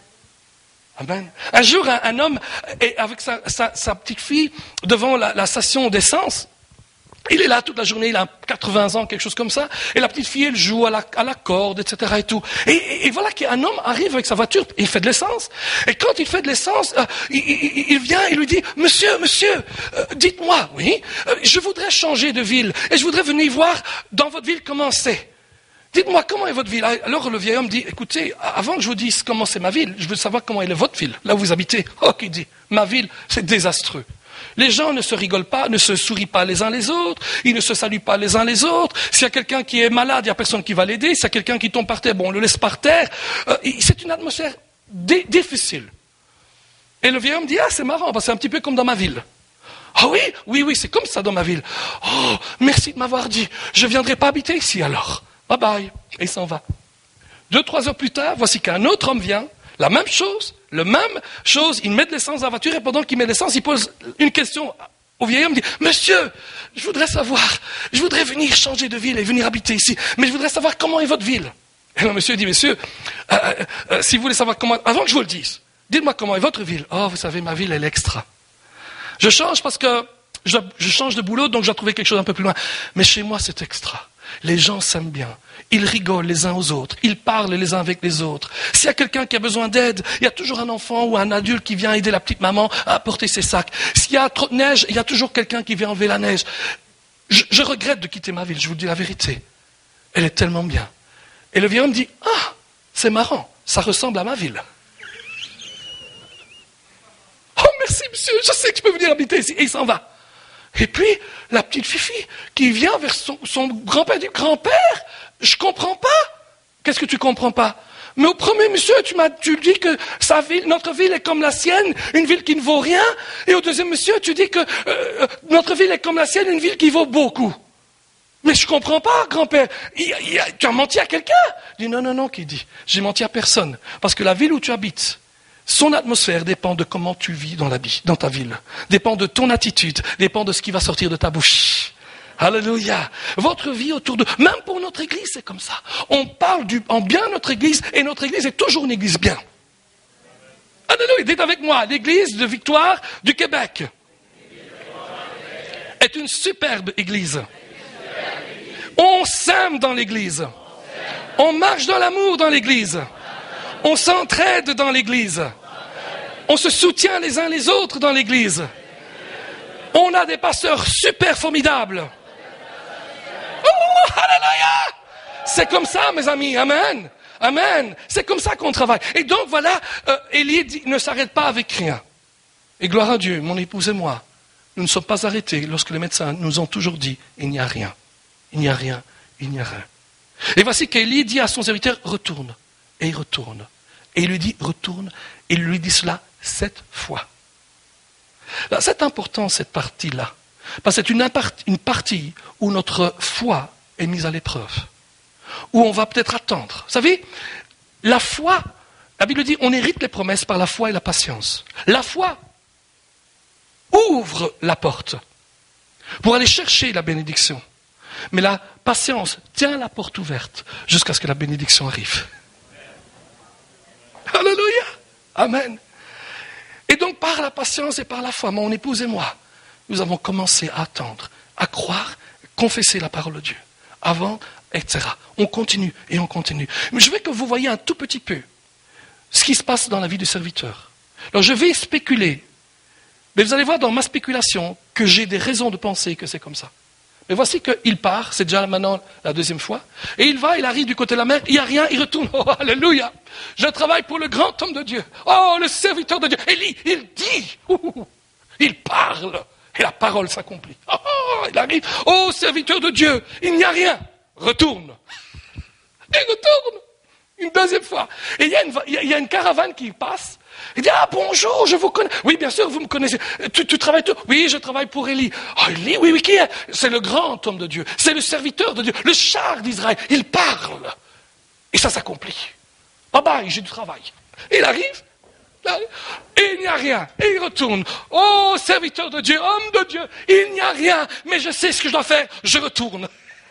S3: Amen. Un jour, un homme est avec sa petite fille devant la station d'essence. Il est là toute la journée, il a 80 ans, quelque chose comme ça. Et la petite fille, elle joue à la corde, etc. et tout. Et voilà qu'un homme arrive avec sa voiture, il fait de l'essence. Et quand il fait de l'essence, il vient et lui dit, monsieur, dites-moi, oui, je voudrais changer de ville. Et je voudrais venir voir dans votre ville comment c'est. Dites-moi, comment est votre ville? Alors le vieil homme dit, écoutez, avant que je vous dise comment c'est ma ville, je veux savoir comment est votre ville, là où vous habitez. Oh, il dit, ma ville, c'est désastreux. Les gens ne se rigolent pas, ne se sourient pas les uns les autres, ils ne se saluent pas les uns les autres. S'il y a quelqu'un qui est malade, il n'y a personne qui va l'aider. S'il y a quelqu'un qui tombe par terre, bon, on le laisse par terre. C'est une atmosphère difficile. Et le vieil homme dit, c'est marrant, parce que c'est un petit peu comme dans ma ville. Ah oui, c'est comme ça dans ma ville. Oh, merci de m'avoir dit, je ne viendrai pas habiter ici alors. Bye bye. Et il s'en va. 2-3 heures plus tard, voici qu'un autre homme vient, la même chose, il met de l'essence dans la voiture et pendant qu'il met de l'essence, il pose une question au vieil homme, il dit, monsieur, je voudrais venir changer de ville et venir habiter ici, mais je voudrais savoir comment est votre ville. Et le monsieur dit, monsieur, si vous voulez savoir comment, avant que je vous le dise, dites-moi comment est votre ville. Oh, vous savez, ma ville, elle est extra. Je change parce que je change de boulot, donc je dois trouver quelque chose un peu plus loin. Mais chez moi, c'est extra. Les gens s'aiment bien. Ils rigolent les uns aux autres. Ils parlent les uns avec les autres. S'il y a quelqu'un qui a besoin d'aide, il y a toujours un enfant ou un adulte qui vient aider la petite maman à porter ses sacs. S'il y a trop de neige, il y a toujours quelqu'un qui vient enlever la neige. Je regrette de quitter ma ville, je vous dis la vérité. Elle est tellement bien. Et le vieil homme dit, c'est marrant, ça ressemble à ma ville. Oh merci monsieur, je sais que je peux venir habiter ici. Et il s'en va. Et puis, la petite Fifi qui vient vers son grand-père dit, grand-père, je comprends pas. Qu'est-ce que tu comprends pas? Mais au premier monsieur, tu dis que notre ville est comme la sienne, une ville qui ne vaut rien. Et au deuxième monsieur, tu dis que notre ville est comme la sienne, une ville qui vaut beaucoup. Mais je comprends pas, grand-père. Tu as menti à quelqu'un? Il dit, non, qui dit. J'ai menti à personne. Parce que la ville où tu habites, son atmosphère dépend de comment tu vis dans ta ville. Dépend de ton attitude. Dépend de ce qui va sortir de ta bouche. Alléluia. Votre vie autour de... Même pour notre église, c'est comme ça. On parle en bien de notre église et notre église est toujours une église bien. Alléluia. Dites avec moi, l'église de Victoire du Québec est une superbe église. On s'aime dans l'église. On marche dans l'amour dans l'église. On s'entraide dans l'église. On se soutient les uns les autres dans l'église. On a des pasteurs super formidables. Oh, alléluia! C'est comme ça, mes amis. Amen. Amen. C'est comme ça qu'on travaille. Et donc, voilà, Élie ne s'arrête pas avec rien. Et gloire à Dieu, mon épouse et moi, nous ne sommes pas arrêtés lorsque les médecins nous ont toujours dit, il n'y a rien. Il n'y a rien. Il n'y a rien. Et voici qu'Élie dit à son serviteur, retourne. Et il retourne. Et il lui dit, retourne. Et il lui dit cela 7 fois. Là, c'est important, cette partie-là. Parce que c'est une partie où notre foi est mise à l'épreuve. Où on va peut-être attendre. Vous savez, la foi, la Bible dit, on hérite les promesses par la foi et la patience. La foi ouvre la porte pour aller chercher la bénédiction. Mais la patience tient la porte ouverte jusqu'à ce que la bénédiction arrive. Alléluia. Amen. Et donc, par la patience et par la foi, mon épouse et moi, nous avons commencé à attendre, à croire, confesser la parole de Dieu. Avant, etc. On continue et on continue. Mais je veux que vous voyez un tout petit peu ce qui se passe dans la vie du serviteur. Alors, je vais spéculer. Mais vous allez voir dans ma spéculation que j'ai des raisons de penser que c'est comme ça. Mais voici qu'il part, c'est déjà maintenant la 2e fois, et il arrive du côté de la mer, il n'y a rien, il retourne. Oh, alléluia! Je travaille pour le grand homme de Dieu. Oh, le serviteur de Dieu. Élie, il dit, il parle, et la parole s'accomplit. Oh, il arrive, oh, serviteur de Dieu, il n'y a rien. Retourne. Et retourne. Une deuxième fois. Et il y a une caravane qui passe. Il dit, ah bonjour, je vous connais. Oui, bien sûr, vous me connaissez. Tu travailles tout. Oui, je travaille pour Élie. Ah, Élie, oui, qui est? C'est le grand homme de Dieu. C'est le serviteur de Dieu. Le char d'Israël. Il parle. Et ça s'accomplit. Bye bye, j'ai du travail. Et il arrive. Et il n'y a rien. Et il retourne. Oh, serviteur de Dieu, homme de Dieu, il n'y a rien. Mais je sais ce que je dois faire. Je retourne.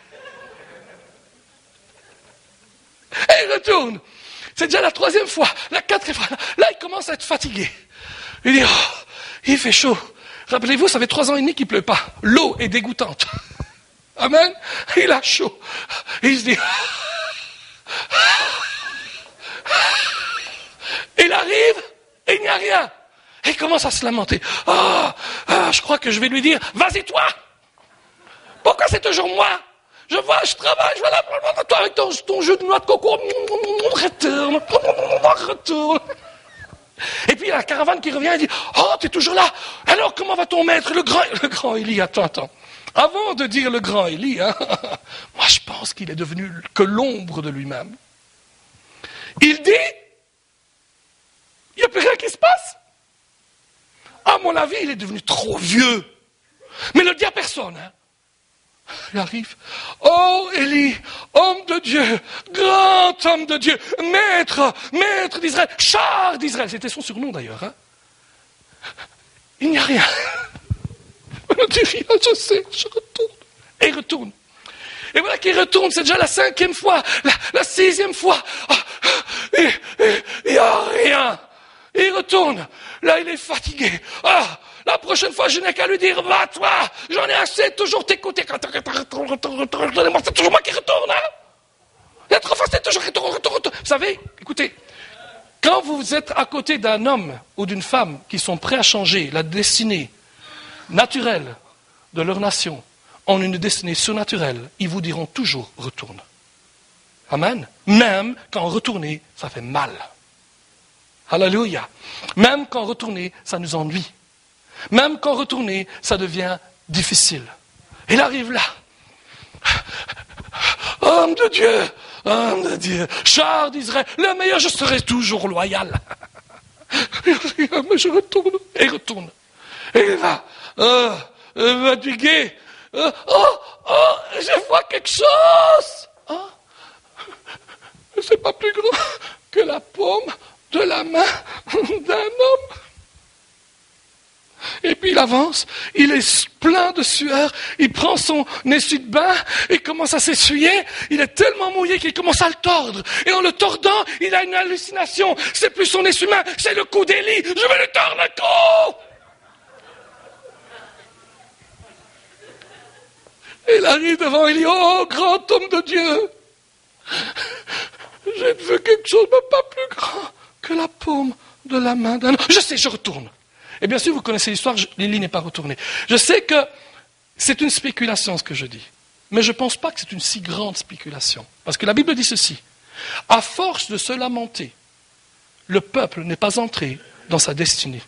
S3: Et il retourne. C'est déjà la troisième fois, la quatrième fois. Là, il commence à être fatigué. Il dit, oh, il fait chaud. Rappelez-vous, ça fait 3 ans et demi qu'il ne pleut pas. L'eau est dégoûtante. Amen. Il a chaud. Et il se dit, il arrive et il n'y a rien. Et il commence à se lamenter. Je crois que je vais lui dire, vas-y toi. Pourquoi c'est toujours moi? Je vois, je travaille, je vois là, toi avec ton jeu de noix de coco, retourne. Et puis il y a la caravane qui revient et dit, oh, t'es toujours là. Alors comment va ton maître, le grand Élie? Attends. Avant de dire le grand Élie, moi je pense qu'il est devenu que l'ombre de lui-même. Il dit, il n'y a plus rien qui se passe. À mon avis, il est devenu trop vieux. Mais ne le dit à personne, Il arrive. Oh, Élie, homme de Dieu, grand homme de Dieu, maître d'Israël, char d'Israël. C'était son surnom d'ailleurs. Il n'y a rien. Il ne dit rien, je sais, je retourne. Et il retourne. Et voilà qu'il retourne, c'est déjà la 5e fois, la 6e fois. Il n'y a rien. Et il retourne. Là, il est fatigué. La prochaine fois, je n'ai qu'à lui dire, va toi, j'en ai assez de toujours t'écouter. C'est toujours moi qui retourne, La trop fois, c'est toujours retourne. Vous savez, écoutez, quand vous êtes à côté d'un homme ou d'une femme qui sont prêts à changer la destinée naturelle de leur nation en une destinée surnaturelle, ils vous diront toujours retourne. Amen. Même quand retourner, ça fait mal. Alléluia. Même quand retourner, ça nous ennuie. Même quand retourner, ça devient difficile. Il arrive là. Homme de Dieu, char d'Israël, le meilleur, je serai toujours loyal. Mais je retourne, et il retourne. Et il va, fatigué. Je vois quelque chose. C'est pas plus grand que la paume de la main d'un homme. Et puis il avance, il est plein de sueur, il prend son essuie-de-bain, il commence à s'essuyer, il est tellement mouillé qu'il commence à le tordre. Et en le tordant, il a une hallucination. C'est plus son essuie-main, c'est le cou d'Élie. Je vais lui tordre le cou. Et il arrive devant Élie, oh grand homme de Dieu, j'ai vu quelque chose, mais pas plus grand que la paume de la main d'un homme. Je sais, je retourne. Et bien sûr, vous connaissez l'histoire, Élie n'est pas retourné. Je sais que c'est une spéculation ce que je dis, mais je ne pense pas que c'est une si grande spéculation. Parce que la Bible dit ceci, à force de se lamenter, le peuple n'est pas entré dans sa destinée.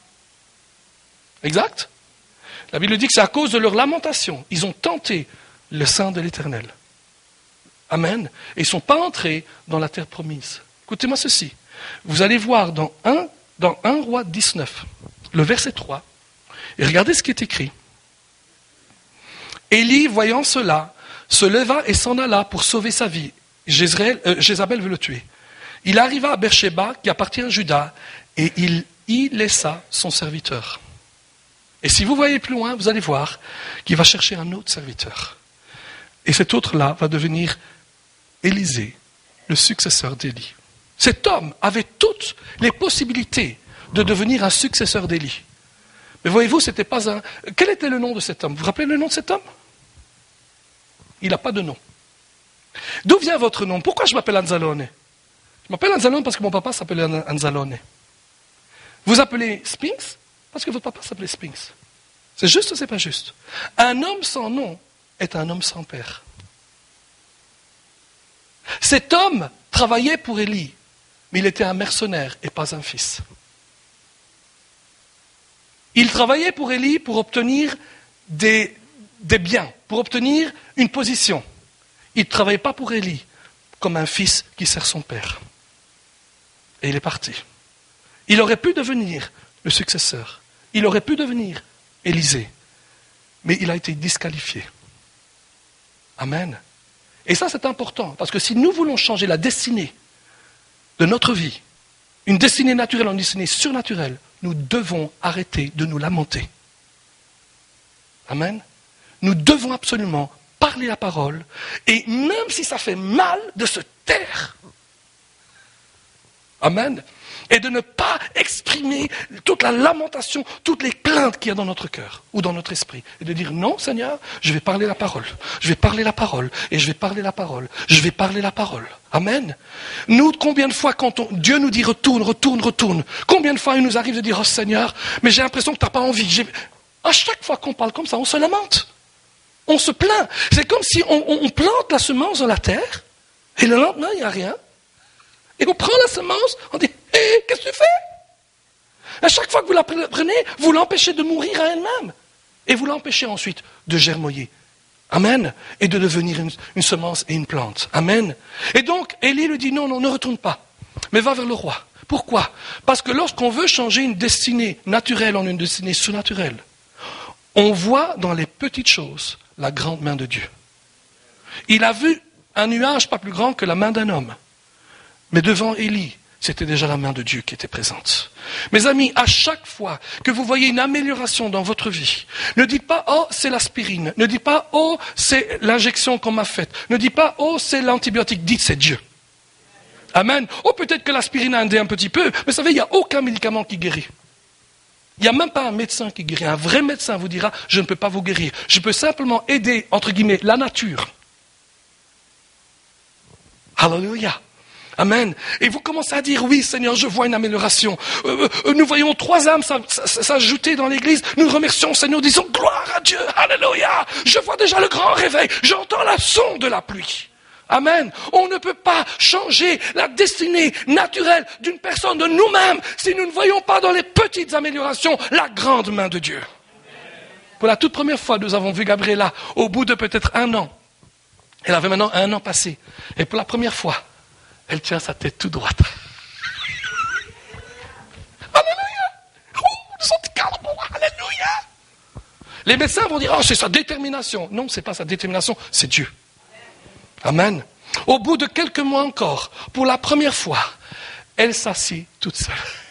S3: Exact? La Bible dit que c'est à cause de leur lamentation. Ils ont tenté le sein de l'Éternel. Amen. Et ils ne sont pas entrés dans la terre promise. Écoutez-moi ceci. Vous allez voir dans 1 Roi 19, le verset 3, et regardez ce qui est écrit. Élie, voyant cela, se leva et s'en alla pour sauver sa vie. Jézabel veut le tuer. Il arriva à Beersheba, qui appartient à Juda, et il y laissa son serviteur. Et si vous voyez plus loin, vous allez voir qu'il va chercher un autre serviteur. Et cet autre-là va devenir Élisée, le successeur d'Élie. Cet homme avait toutes les possibilités de devenir un successeur d'Élie. Mais voyez-vous, c'était pas un... Quel était le nom de cet homme? Vous vous rappelez le nom de cet homme? Il n'a pas de nom. D'où vient votre nom? Pourquoi je m'appelle Anzalone? Je m'appelle Anzalone parce que mon papa s'appelait Anzalone. Vous appelez Sphinx parce que votre papa s'appelait Sphinx. C'est juste ou c'est pas juste? Un homme sans nom est un homme sans père. Cet homme travaillait pour Élie, mais il était un mercenaire et pas un fils. Il travaillait pour Élie pour obtenir des biens, pour obtenir une position. Il ne travaillait pas pour Élie comme un fils qui sert son père. Et il est parti. Il aurait pu devenir le successeur. Il aurait pu devenir Élisée. Mais il a été disqualifié. Amen. Et ça, c'est important, parce que si nous voulons changer la destinée de notre vie, une destinée naturelle en une destinée surnaturelle, nous devons arrêter de nous lamenter. Amen. Nous devons absolument parler la parole, et même si ça fait mal, de se taire. Amen. Et de ne pas exprimer toute la lamentation, toutes les plaintes qu'il y a dans notre cœur ou dans notre esprit. Et de dire, non Seigneur, je vais parler la parole. Je vais parler la parole. Et je vais parler la parole. Je vais parler la parole. Amen. Nous, combien de fois quand Dieu nous dit retourne, retourne, retourne, combien de fois il nous arrive de dire, oh Seigneur, mais j'ai l'impression que tu n'as pas envie. À chaque fois qu'on parle comme ça, on se lamente. On se plaint. C'est comme si on plante la semence dans la terre, et le lendemain, il n'y a rien. Et on prend la semence, on dit, hé, qu'est-ce que tu fais? À chaque fois que vous la prenez, vous l'empêchez de mourir à elle-même. Et vous l'empêchez ensuite de germoyer. Amen. Et de devenir une semence et une plante. Amen. Et donc, Élie lui dit, non, ne retourne pas. Mais va vers le roi. Pourquoi? Parce que lorsqu'on veut changer une destinée naturelle en une destinée surnaturelle, on voit dans les petites choses la grande main de Dieu. Il a vu un nuage pas plus grand que la main d'un homme. Mais devant Élie, c'était déjà la main de Dieu qui était présente. Mes amis, à chaque fois que vous voyez une amélioration dans votre vie, ne dites pas « Oh, c'est l'aspirine ». Ne dites pas « Oh, c'est l'injection qu'on m'a faite ». Ne dites pas « Oh, c'est l'antibiotique ». Dites « C'est Dieu ». Amen. Oh, peut-être que l'aspirine a aidé un petit peu, mais vous savez, il n'y a aucun médicament qui guérit. Il n'y a même pas un médecin qui guérit. Un vrai médecin vous dira « Je ne peux pas vous guérir. Je peux simplement aider, entre guillemets, la nature ». Alléluia. Amen. Et vous commencez à dire, oui Seigneur, je vois une amélioration. Nous voyons 3 âmes s'ajouter dans l'église. Nous remercions Seigneur, disons gloire à Dieu. Alléluia. Je vois déjà le grand réveil. J'entends la son de la pluie. Amen. On ne peut pas changer la destinée naturelle d'une personne, de nous-mêmes, si nous ne voyons pas dans les petites améliorations la grande main de Dieu. Pour la toute première fois, nous avons vu Gabriela au bout de peut-être 1 an. Elle avait maintenant 1 an passé. Et pour la première fois, elle tient sa tête toute droite. Alléluia. Nous sommes calmes. Alléluia. Les médecins vont dire, oh, c'est sa détermination. Non, c'est pas sa détermination, c'est Dieu. Amen. Au bout de quelques mois encore, pour la première fois, elle s'assit toute seule.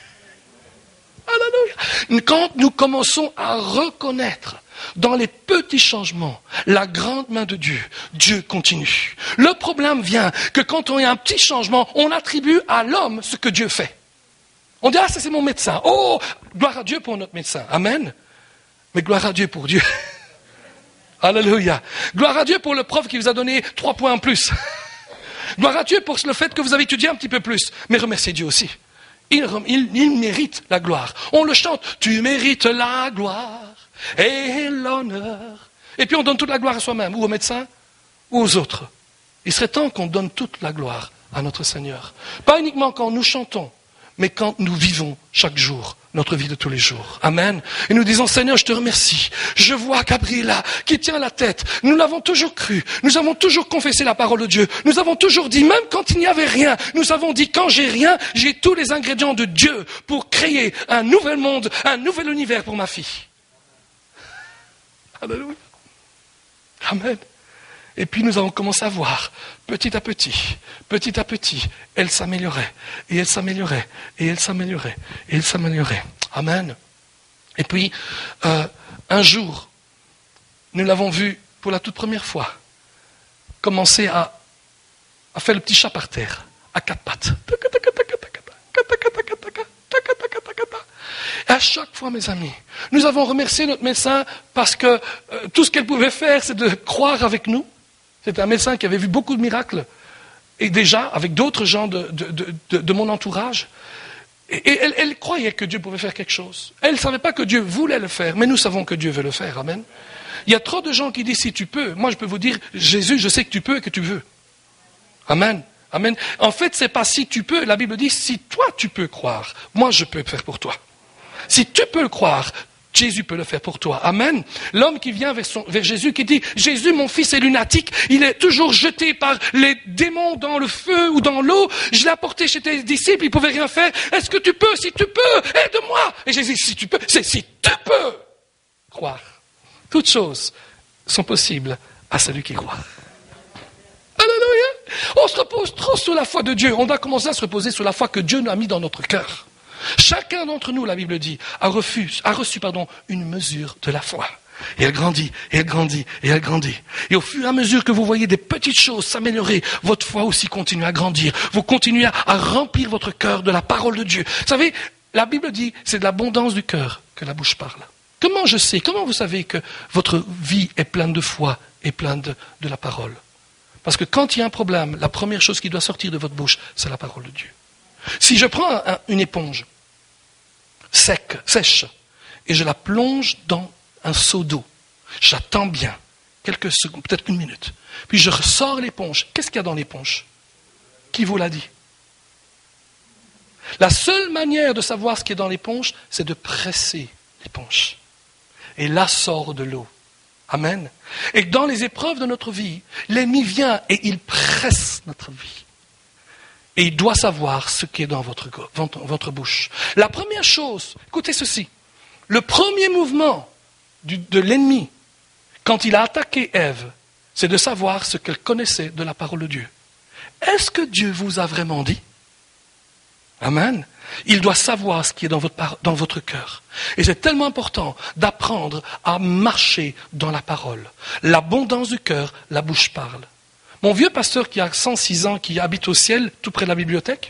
S3: Alléluia. Quand nous commençons à reconnaître dans les petits changements la grande main de Dieu, Dieu continue. Le problème vient que quand on a un petit changement, on attribue à l'homme ce que Dieu fait. On dit, ah, ça c'est mon médecin. Oh, gloire à Dieu pour notre médecin. Amen. Mais gloire à Dieu pour Dieu. Alléluia. Gloire à Dieu pour le prof qui vous a donné 3 points en plus. Gloire à Dieu pour le fait que vous avez étudié un petit peu plus. Mais remerciez Dieu aussi. Il mérite la gloire. On le chante. Tu mérites la gloire et l'honneur. Et puis on donne toute la gloire à soi-même, ou au médecin, ou aux autres. Il serait temps qu'on donne toute la gloire à notre Seigneur. Pas uniquement quand nous chantons, mais quand nous vivons chaque jour notre vie de tous les jours. Amen. Et nous disons, Seigneur, je te remercie. Je vois Gabriela qui tient la tête. Nous l'avons toujours cru. Nous avons toujours confessé la parole de Dieu. Nous avons toujours dit, même quand il n'y avait rien, nous avons dit, quand j'ai rien, j'ai tous les ingrédients de Dieu pour créer un nouvel monde, un nouvel univers pour ma fille. Alléluia. Amen. Et puis nous avons commencé à voir, petit à petit, elle s'améliorait, et elle s'améliorait, et elle s'améliorait, et elle s'améliorait. Amen. Et puis, un jour, nous l'avons vue pour la toute première fois, commencer à faire le petit chat par terre, à 4 pattes. Et à chaque fois, mes amis, nous avons remercié notre médecin parce que tout ce qu'elle pouvait faire, c'est de croire avec nous. C'était un médecin qui avait vu beaucoup de miracles, et déjà avec d'autres gens de mon entourage. Et elle croyait que Dieu pouvait faire quelque chose. Elle ne savait pas que Dieu voulait le faire, mais nous savons que Dieu veut le faire. Amen. Il y a trop de gens qui disent si tu peux. Moi, je peux vous dire, Jésus, je sais que tu peux et que tu veux. Amen. Amen. En fait, c'est pas si tu peux. La Bible dit, si toi tu peux croire, moi je peux le faire pour toi. Si tu peux le croire, Jésus peut le faire pour toi. Amen. L'homme qui vient vers Jésus, qui dit, Jésus, mon fils est lunatique, il est toujours jeté par les démons dans le feu ou dans l'eau, je l'ai apporté chez tes disciples, ils ne pouvaient rien faire, est-ce que tu peux, si tu peux, aide-moi. Et Jésus dit, si tu peux, c'est si tu peux croire. Toutes choses sont possibles à celui qui croit. Alléluia. On se repose trop sur la foi de Dieu. On doit commencer à se reposer sur la foi que Dieu nous a mis dans notre cœur. Chacun d'entre nous, la Bible dit, a reçu une mesure de la foi. Et elle grandit, et elle grandit, et elle grandit. Et au fur et à mesure que vous voyez des petites choses s'améliorer, votre foi aussi continue à grandir. Vous continuez à remplir votre cœur de la parole de Dieu. Vous savez, la Bible dit, c'est de l'abondance du cœur que la bouche parle. Comment vous savez que votre vie est pleine de foi et pleine de la parole? Parce que quand il y a un problème, la première chose qui doit sortir de votre bouche, c'est la parole de Dieu. Si je prends une éponge sèche, et je la plonge dans un seau d'eau, j'attends bien, quelques secondes, peut-être une minute, puis je ressors l'éponge. Qu'est-ce qu'il y a dans l'éponge? Qui vous l'a dit? La seule manière de savoir ce qui est dans l'éponge, c'est de presser l'éponge. Et là sort de l'eau. Amen. Et dans les épreuves de notre vie, l'ennemi vient et il presse notre vie. Et il doit savoir ce qui est dans votre bouche. La première chose, écoutez ceci, le premier mouvement de l'ennemi, quand il a attaqué Ève, c'est de savoir ce qu'elle connaissait de la parole de Dieu. Est-ce que Dieu vous a vraiment dit? Amen. Il doit savoir ce qui est dans votre cœur. Et c'est tellement important d'apprendre à marcher dans la parole. L'abondance du cœur, la bouche parle. Mon vieux pasteur qui a 106 ans, qui habite au ciel, tout près de la bibliothèque,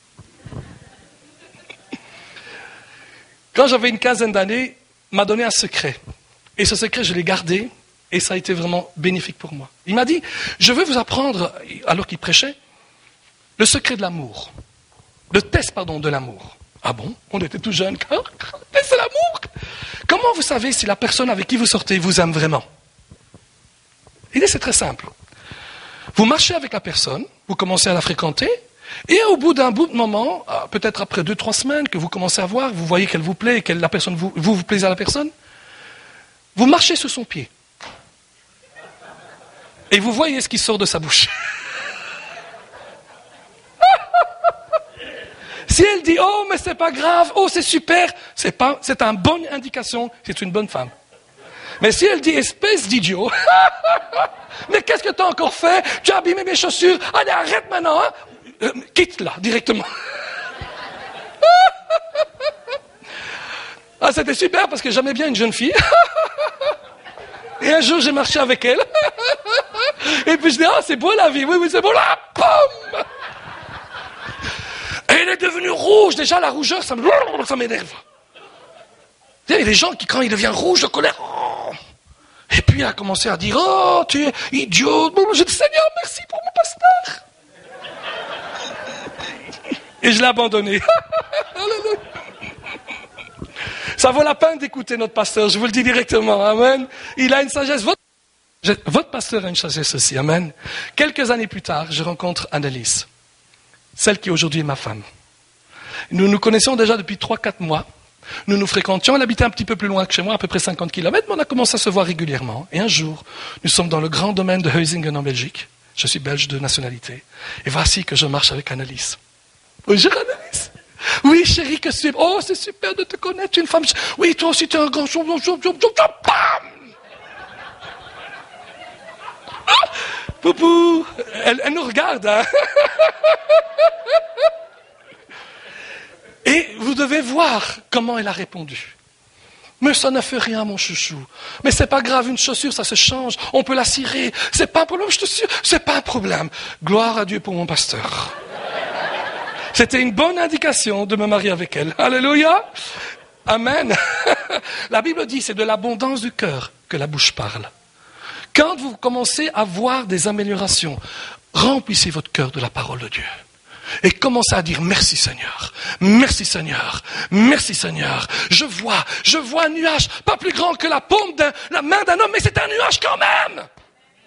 S3: quand j'avais une quinzaine d'années, m'a donné un secret. Et ce secret, je l'ai gardé, et ça a été vraiment bénéfique pour moi. Il m'a dit, je veux vous apprendre, alors qu'il prêchait, le secret de l'amour. Le test, de l'amour. Ah bon? On était tout jeunes. C'est l'amour. Comment vous savez si la personne avec qui vous sortez vous aime vraiment? L'idée, c'est très simple. Vous marchez avec la personne, vous commencez à la fréquenter, et au bout d'un bout de moment, peut-être après 2-3 semaines que vous commencez à voir, vous voyez qu'elle vous plaît et que la personne vous plaisez à la personne, vous marchez sur son pied. Et vous voyez ce qui sort de sa bouche. Si elle dit, oh, mais c'est pas grave, oh, c'est super, c'est une bonne indication, c'est une bonne femme. Mais si elle dit, espèce d'idiot, mais qu'est-ce que tu as encore fait? Tu as abîmé mes chaussures, allez, arrête maintenant, hein? Quitte-la, directement. Ah, c'était super parce que j'aimais bien une jeune fille. Et un jour, j'ai marché avec elle. Et puis je dis, ah, c'est beau la vie, oui, c'est beau, la pomme! Et elle est devenue rouge. Déjà, la rougeur, ça m'énerve. Il y a des gens qui, quand ils deviennent rouges de colère, oh. Et puis elle a commencé à dire, oh, tu es idiot. Je dis, Seigneur, merci pour mon pasteur. Et je l'ai abandonné. Ça vaut la peine d'écouter notre pasteur, je vous le dis directement. Amen. Il a une sagesse. Votre pasteur a une sagesse aussi. Amen. Quelques années plus tard, je rencontre Annelise. Celle qui aujourd'hui est ma femme. Nous nous connaissons déjà depuis 3-4 mois. Nous nous fréquentions. Elle habitait un petit peu plus loin que chez moi, à peu près 50 km, mais on a commencé à se voir régulièrement. Et un jour, nous sommes dans le grand domaine de Huizingen en Belgique. Je suis belge de nationalité. Et voici que je marche avec Annelise. Bonjour Annelise. Oui chérie, que c'est... Oh, c'est super de te connaître, tu es une femme... Oui, toi aussi, tu es un grand... Bam! Poupou, elle nous regarde, hein. Et vous devez voir comment elle a répondu. Mais ça ne fait rien, mon chouchou. Mais c'est pas grave, une chaussure, ça se change. On peut la cirer. C'est pas un problème, je te suis. C'est pas un problème. Gloire à Dieu pour mon pasteur. C'était une bonne indication de me marier avec elle. Alléluia. Amen. La Bible dit, c'est de l'abondance du cœur que la bouche parle. Quand vous commencez à voir des améliorations, remplissez votre cœur de la parole de Dieu. Et commencez à dire merci Seigneur, merci Seigneur, merci Seigneur. Je vois un nuage pas plus grand que la paume de la main d'un homme, mais c'est un nuage quand même.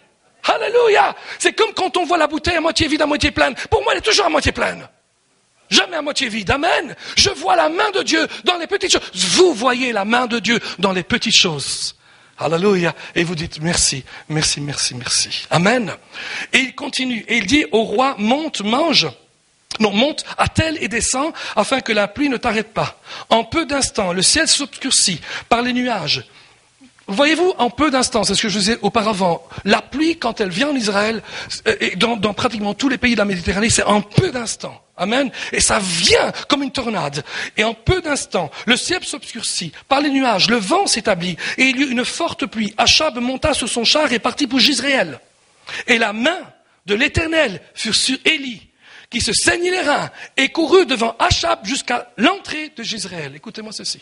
S3: Alléluia. C'est comme quand on voit la bouteille à moitié vide, à moitié pleine. Pour moi, elle est toujours à moitié pleine. jamais à moitié vide. Amen. Je vois la main de Dieu dans les petites choses. Vous voyez la main de Dieu dans les petites choses. Alléluia. Et vous dites merci, merci, merci, merci. Amen. Et il continue. Et il dit au roi, monte, mange. Non, monte, attelle et descend, afin que la pluie ne t'arrête pas. En peu d'instants, le ciel s'obscurcit par les nuages. Voyez-vous, en peu d'instants, c'est ce que je disais auparavant, la pluie, quand elle vient en Israël, et dans pratiquement tous les pays de la Méditerranée, c'est en peu d'instants. Amen. Et ça vient comme une tornade. Et en peu d'instants, le ciel s'obscurcit par les nuages, le vent s'établit, et il y eut une forte pluie. Achab monta sur son char et partit pour Jizréel. Et la main de l'Éternel fut sur Élie, qui se saignit les reins, et courut devant Achab jusqu'à l'entrée de Jizréel. Écoutez-moi ceci.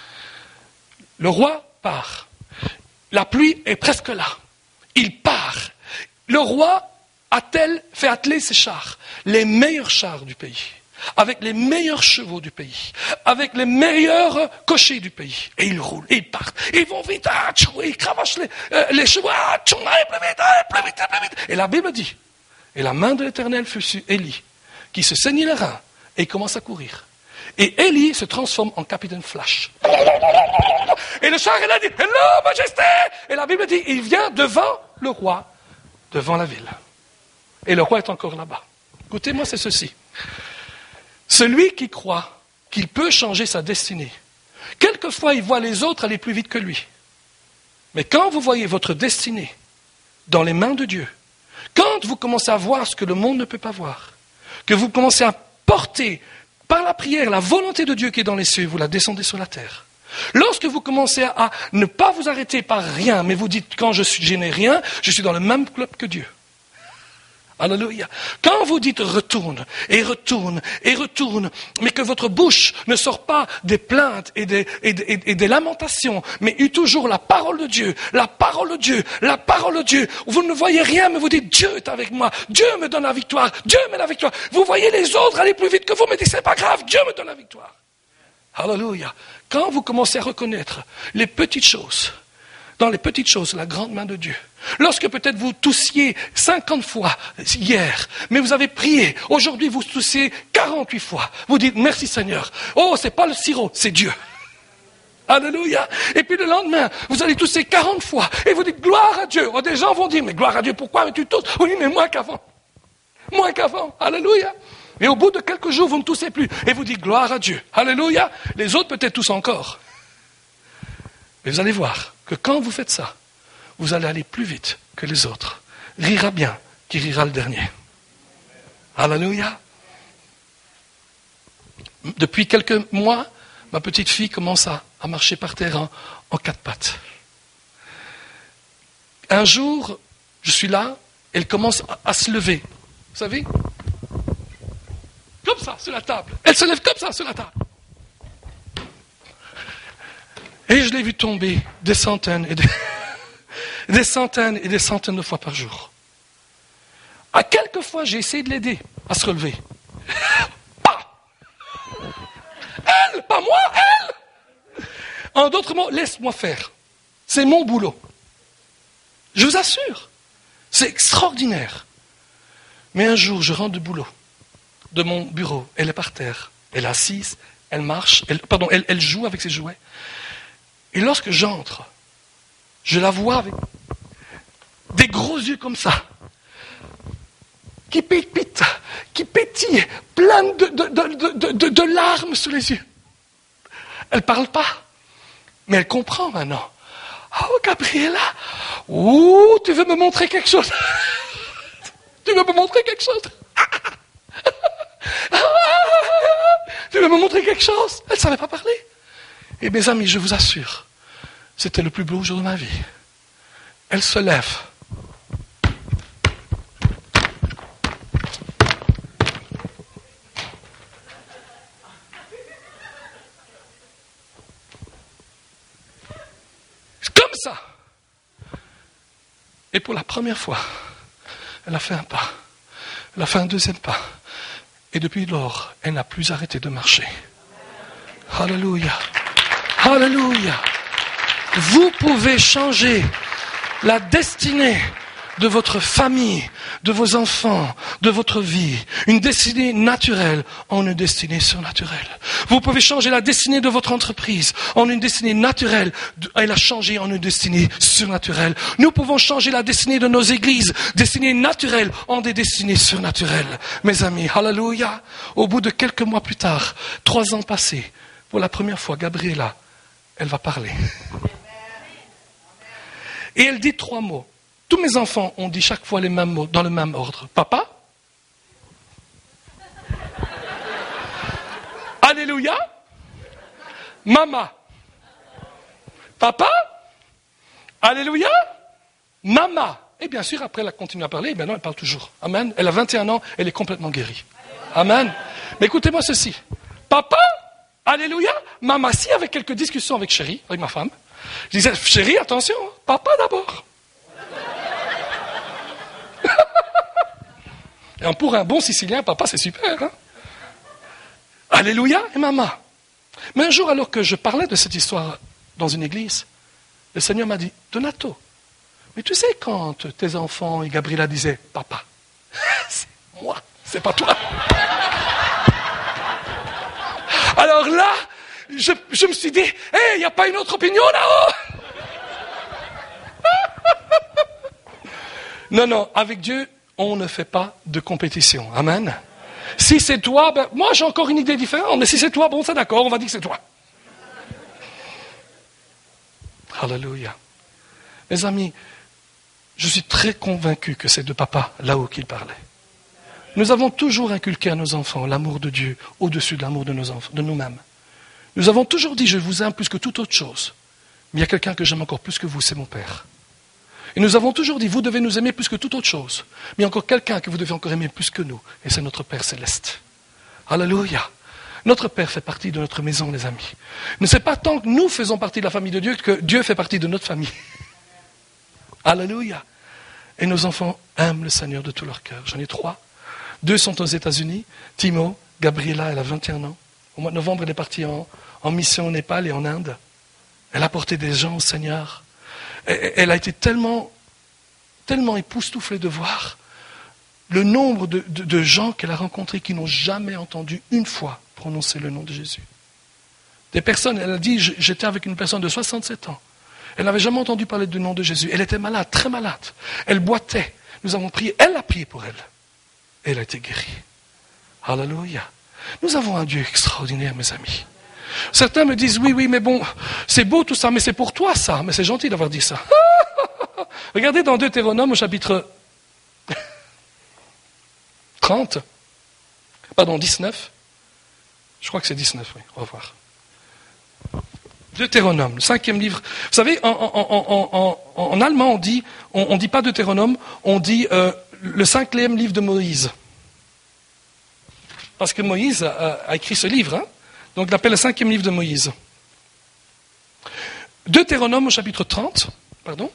S3: Le roi part. La pluie est presque là. Il part. Le roi fait atteler ses chars, les meilleurs chars du pays, avec les meilleurs chevaux du pays, avec les meilleurs cochers du pays. Et ils roulent, et ils partent. Ils vont vite, ils cravachent les chevaux, plus vite. Et la Bible dit, et la main de l'Éternel fut sur Élie, qui se saignit les reins et commence à courir. Et Élie se transforme en capitaine Flash. Et le char, il a dit, « Hello, majesté !» Et la Bible dit, il vient devant le roi, devant la ville. Et le roi est encore là-bas. Écoutez-moi, c'est ceci. Celui qui croit qu'il peut changer sa destinée, quelquefois il voit les autres aller plus vite que lui. Mais quand vous voyez votre destinée dans les mains de Dieu, quand vous commencez à voir ce que le monde ne peut pas voir, que vous commencez à porter par la prière la volonté de Dieu qui est dans les cieux, vous la descendez sur la terre. Lorsque vous commencez à ne pas vous arrêter par rien, mais vous dites, quand je n'ai rien, je suis dans le même club que Dieu. Alléluia. Quand vous dites retourne, et retourne, et retourne, mais que votre bouche ne sort pas des plaintes et des lamentations, mais eut toujours la parole de Dieu, la parole de Dieu, la parole de Dieu. Vous ne voyez rien, mais vous dites, Dieu est avec moi, Dieu me donne la victoire, Dieu me donne la victoire. Vous voyez les autres aller plus vite que vous, mais dites, c'est pas grave, Dieu me donne la victoire. Alléluia. Quand vous commencez à reconnaître les petites choses, dans les petites choses, la grande main de Dieu. Lorsque peut-être vous toussiez 50 fois hier, mais vous avez prié, aujourd'hui vous toussiez 48 fois. Vous dites, merci Seigneur. Oh, c'est pas le sirop, c'est Dieu. Alléluia. Et puis le lendemain, vous allez tousser 40 fois, et vous dites, gloire à Dieu. Oh, des gens vont dire, mais gloire à Dieu, pourquoi mais tu tousses? Oui, mais moins qu'avant. Moins qu'avant. Alléluia. Et au bout de quelques jours, vous ne toussez plus. Et vous dites, gloire à Dieu. Alléluia. Les autres peut-être toussent encore. Mais vous allez voir que quand vous faites ça, vous allez aller plus vite que les autres. Rira bien qui rira le dernier. Alléluia. Depuis quelques mois, ma petite fille commence à marcher par terre en quatre pattes. Un jour, je suis là, elle commence à se lever. Vous savez? Comme ça, sur la table. Elle se lève comme ça, sur la table. Et je l'ai vu tomber des centaines et des centaines et des centaines de fois par jour. À quelques fois, j'ai essayé de l'aider à se relever. Pas elle, pas moi, elle. En d'autres mots, laisse-moi faire. C'est mon boulot. Je vous assure, c'est extraordinaire. Mais un jour, je rentre du boulot, de mon bureau, elle est par terre, elle est assise, elle marche, elle joue avec ses jouets. Et lorsque j'entre, je la vois avec des gros yeux comme ça, qui pépitent, qui pétillent, plein de larmes sous les yeux. Elle ne parle pas, mais elle comprend maintenant. Oh, Gabriella, tu veux me montrer quelque chose? Tu veux me montrer quelque chose? Tu veux me montrer quelque chose? Elle ne savait pas parler. Et mes amis, je vous assure, c'était le plus beau jour de ma vie. Elle se lève. Comme ça. Et pour la première fois, elle a fait un pas. Elle a fait un deuxième pas. Et depuis lors, elle n'a plus arrêté de marcher. Alléluia. Alléluia. Vous pouvez changer la destinée de votre famille, de vos enfants, de votre vie. Une destinée naturelle en une destinée surnaturelle. Vous pouvez changer la destinée de votre entreprise en une destinée naturelle et la changer en une destinée surnaturelle. Nous pouvons changer la destinée de nos églises, destinée naturelle en des destinées surnaturelles. Mes amis, hallelujah. Au bout de quelques mois plus tard, 3 ans passés, pour la première fois, Gabriela, elle va parler. Et elle dit 3 mots. Tous mes enfants ont dit chaque fois les mêmes mots, dans le même ordre. Papa. Alléluia. Mama. Papa. Alléluia. Mama. Et bien sûr, après, elle a continué à parler. Et maintenant, elle parle toujours. Amen. Elle a 21 ans. Elle est complètement guérie. Amen. Mais écoutez-moi ceci. Papa. Alléluia. Mama. Si, avec quelques discussions avec chérie, avec ma femme, je disais, chérie, attention. Papa d'abord. Et pour un bon Sicilien, papa, c'est super. Hein? Alléluia et maman. Mais un jour, alors que je parlais de cette histoire dans une église, le Seigneur m'a dit, Donato, mais tu sais quand tes enfants et Gabriela disaient, papa, c'est moi, c'est pas toi. Alors là, je me suis dit, il n'y a pas une autre opinion là-haut. Non, avec Dieu, on ne fait pas de compétition. Amen. Si c'est toi, moi j'ai encore une idée différente, mais si c'est toi, bon, c'est d'accord, on va dire que c'est toi. Alléluia. Mes amis, je suis très convaincu que c'est de papa là-haut qu'il parlait. Nous avons toujours inculqué à nos enfants l'amour de Dieu au-dessus de l'amour de nos enfants, de nous-mêmes. Nous avons toujours dit, je vous aime plus que toute autre chose. Mais il y a quelqu'un que j'aime encore plus que vous, c'est mon Père. Et nous avons toujours dit, vous devez nous aimer plus que toute autre chose. Mais il y a encore quelqu'un que vous devez encore aimer plus que nous. Et c'est notre Père céleste. Alléluia. Notre Père fait partie de notre maison, les amis. Mais ce n'est pas tant que nous faisons partie de la famille de Dieu que Dieu fait partie de notre famille. Alléluia. Et nos enfants aiment le Seigneur de tout leur cœur. J'en ai 3. 2 sont aux États-Unis. Timo, Gabriela, elle a 21 ans. Au mois de novembre, elle est partie en mission au Népal et en Inde. Elle a porté des gens au Seigneur. Elle a été tellement époustouflée de voir le nombre de gens qu'elle a rencontrés qui n'ont jamais entendu une fois prononcer le nom de Jésus. Des personnes, elle a dit, j'étais avec une personne de 67 ans. Elle n'avait jamais entendu parler du nom de Jésus. Elle était malade, très malade. Elle boitait. Nous avons prié. Elle a prié pour elle. Et elle a été guérie. Alléluia. Nous avons un Dieu extraordinaire, mes amis. Certains me disent, oui, mais bon, c'est beau tout ça, mais c'est pour toi ça. Mais c'est gentil d'avoir dit ça. Regardez dans Deutéronome au chapitre 19. Je crois que c'est 19, oui, au revoir. Deutéronome, le 5e livre. Vous savez, en allemand, on dit pas Deutéronome, on dit le 5e livre de Moïse. Parce que Moïse a écrit ce livre, hein. Donc il l'appelle le 5e livre de Moïse. Deutéronome au chapitre 30, pardon.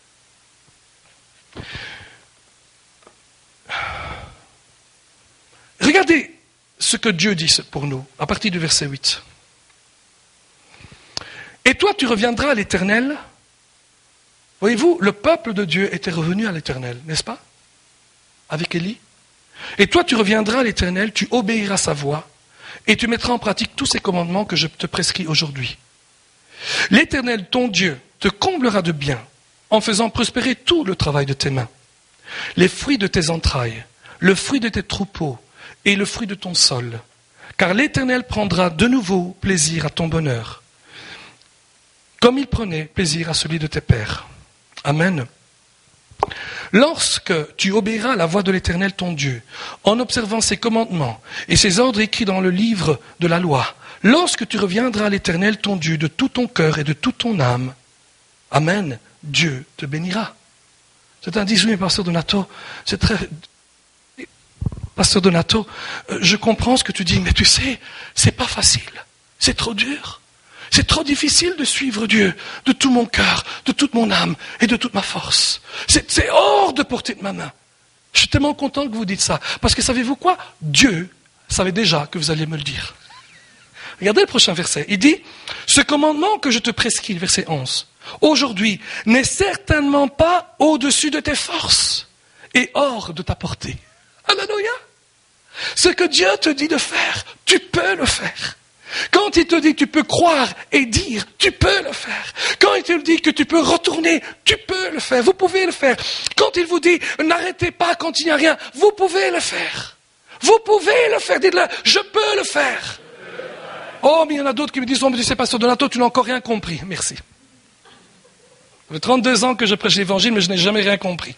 S3: Regardez ce que Dieu dit pour nous, à partir du verset 8. Et toi, tu reviendras à l'Éternel. Voyez-vous, le peuple de Dieu était revenu à l'Éternel, n'est-ce pas? Avec Élie. Et toi, tu reviendras à l'Éternel, tu obéiras à sa voix, et tu mettras en pratique tous ces commandements que je te prescris aujourd'hui. L'Éternel, ton Dieu, te comblera de bien, en faisant prospérer tout le travail de tes mains, les fruits de tes entrailles, le fruit de tes troupeaux, et le fruit de ton sol. Car l'Éternel prendra de nouveau plaisir à ton bonheur, comme il prenait plaisir à celui de tes pères. Amen. Lorsque tu obéiras à la voix de l'Éternel ton Dieu, en observant ses commandements et ses ordres écrits dans le livre de la loi, lorsque tu reviendras à l'Éternel ton Dieu de tout ton cœur et de toute ton âme, Amen, Dieu te bénira. Certains disent, oui, mais Pasteur Donato, c'est très... Pasteur Donato, je comprends ce que tu dis, mais tu sais, c'est pas facile, c'est trop dur. C'est trop difficile de suivre Dieu de tout mon cœur, de toute mon âme et de toute ma force. C'est hors de portée de ma main. Je suis tellement content que vous dites ça. Parce que savez-vous quoi? Dieu savait déjà que vous alliez me le dire. Regardez le prochain verset. Il dit, ce commandement que je te prescris, verset 11, aujourd'hui, n'est certainement pas au-dessus de tes forces et hors de ta portée. Alléluia. Ce que Dieu te dit de faire, tu peux le faire. Quand il te dit que tu peux croire et dire, tu peux le faire. Quand il te dit que tu peux retourner, tu peux le faire. Vous pouvez le faire. Quand il vous dit, n'arrêtez pas quand il n'y a rien, vous pouvez le faire. Vous pouvez le faire. Dites-le, je peux le faire. Oh, mais il y en a d'autres qui me disent, oh, mais tu sais, pasteur Donato, tu n'as encore rien compris. Merci. Ça fait 32 ans que je prêche l'évangile, mais je n'ai jamais rien compris.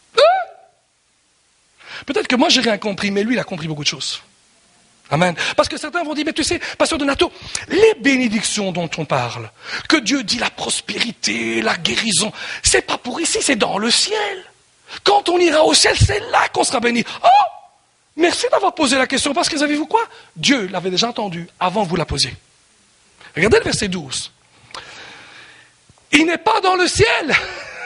S3: Peut-être que moi, j'ai rien compris, mais lui, il a compris beaucoup de choses. Amen. Parce que certains vont dire, mais tu sais, pasteur Donato, les bénédictions dont on parle, que Dieu dit la prospérité, la guérison, c'est pas pour ici, c'est dans le ciel. Quand on ira au ciel, c'est là qu'on sera béni. Oh! Merci d'avoir posé la question, parce que savez-vous quoi? Dieu l'avait déjà entendu avant que vous la posiez. Regardez le verset 12. Il n'est pas dans le ciel.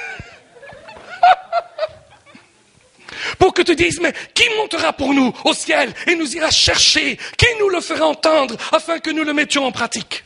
S3: Pour que tu dises, mais qui montera pour nous au ciel et nous ira chercher? Qui nous le fera entendre afin que nous le mettions en pratique?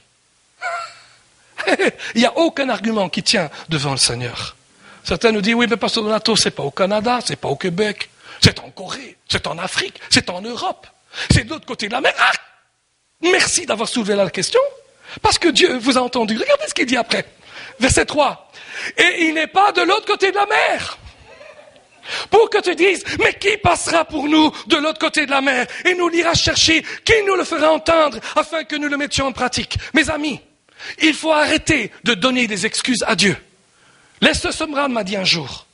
S3: Il n'y a aucun argument qui tient devant le Seigneur. Certains nous disent, oui, mais pasteur Donato, c'est pas au Canada, c'est pas au Québec, c'est en Corée, c'est en Afrique, c'est en Europe, c'est de l'autre côté de la mer. Ah! Merci d'avoir soulevé la question, parce que Dieu vous a entendu. Regardez ce qu'il dit après. Verset 3. Et il n'est pas de l'autre côté de la mer. Pour que tu dises, mais qui passera pour nous de l'autre côté de la mer et nous l'ira chercher? Qui nous le fera entendre afin que nous le mettions en pratique? Mes amis, il faut arrêter de donner des excuses à Dieu. Lester Sumrall m'a dit un jour,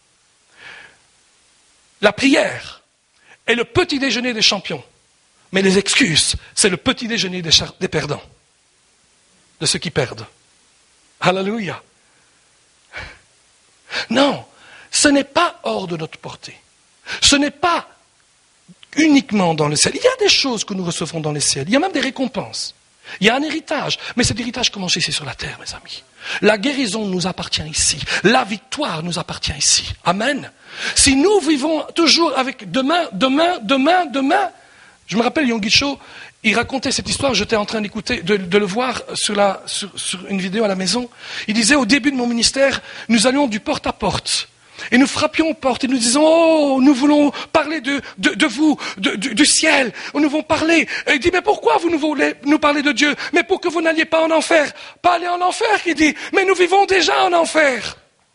S3: la prière est le petit déjeuner des champions, mais les excuses, c'est le petit déjeuner des perdants, de ceux qui perdent. Alléluia. Non. Ce n'est pas hors de notre portée. Ce n'est pas uniquement dans le ciel. Il y a des choses que nous recevrons dans le ciel. Il y a même des récompenses. Il y a un héritage. Mais cet héritage commence ici sur la terre, mes amis. La guérison nous appartient ici. La victoire nous appartient ici. Amen. Si nous vivons toujours avec demain. Je me rappelle Yonggi Cho, il racontait cette histoire, j'étais en train d'écouter, de le voir sur une vidéo à la maison. Il disait, au début de mon ministère, nous allions du porte à porte. Et nous frappions aux portes et nous disions, oh, nous voulons parler de vous, du ciel. Nous voulons parler. Et il dit, mais pourquoi vous nous voulez nous parler de Dieu? Mais pour que vous n'alliez pas en enfer. Pas aller en enfer, il dit, mais nous vivons déjà en enfer.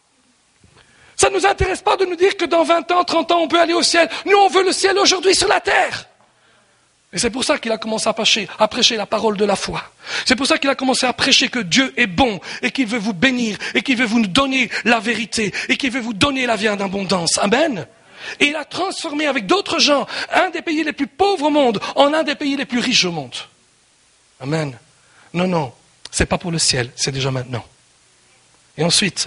S3: Ça ne nous intéresse pas de nous dire que dans 20 ans, 30 ans, on peut aller au ciel. Nous, on veut le ciel aujourd'hui sur la terre. Et c'est pour ça qu'il a commencé à prêcher la parole de la foi. C'est pour ça qu'il a commencé à prêcher que Dieu est bon et qu'il veut vous bénir et qu'il veut vous donner la vérité et qu'il veut vous donner la vie en abondance. Amen. Et il a transformé avec d'autres gens un des pays les plus pauvres au monde en un des pays les plus riches au monde. Amen. Non, c'est pas pour le ciel, c'est déjà maintenant. Et ensuite,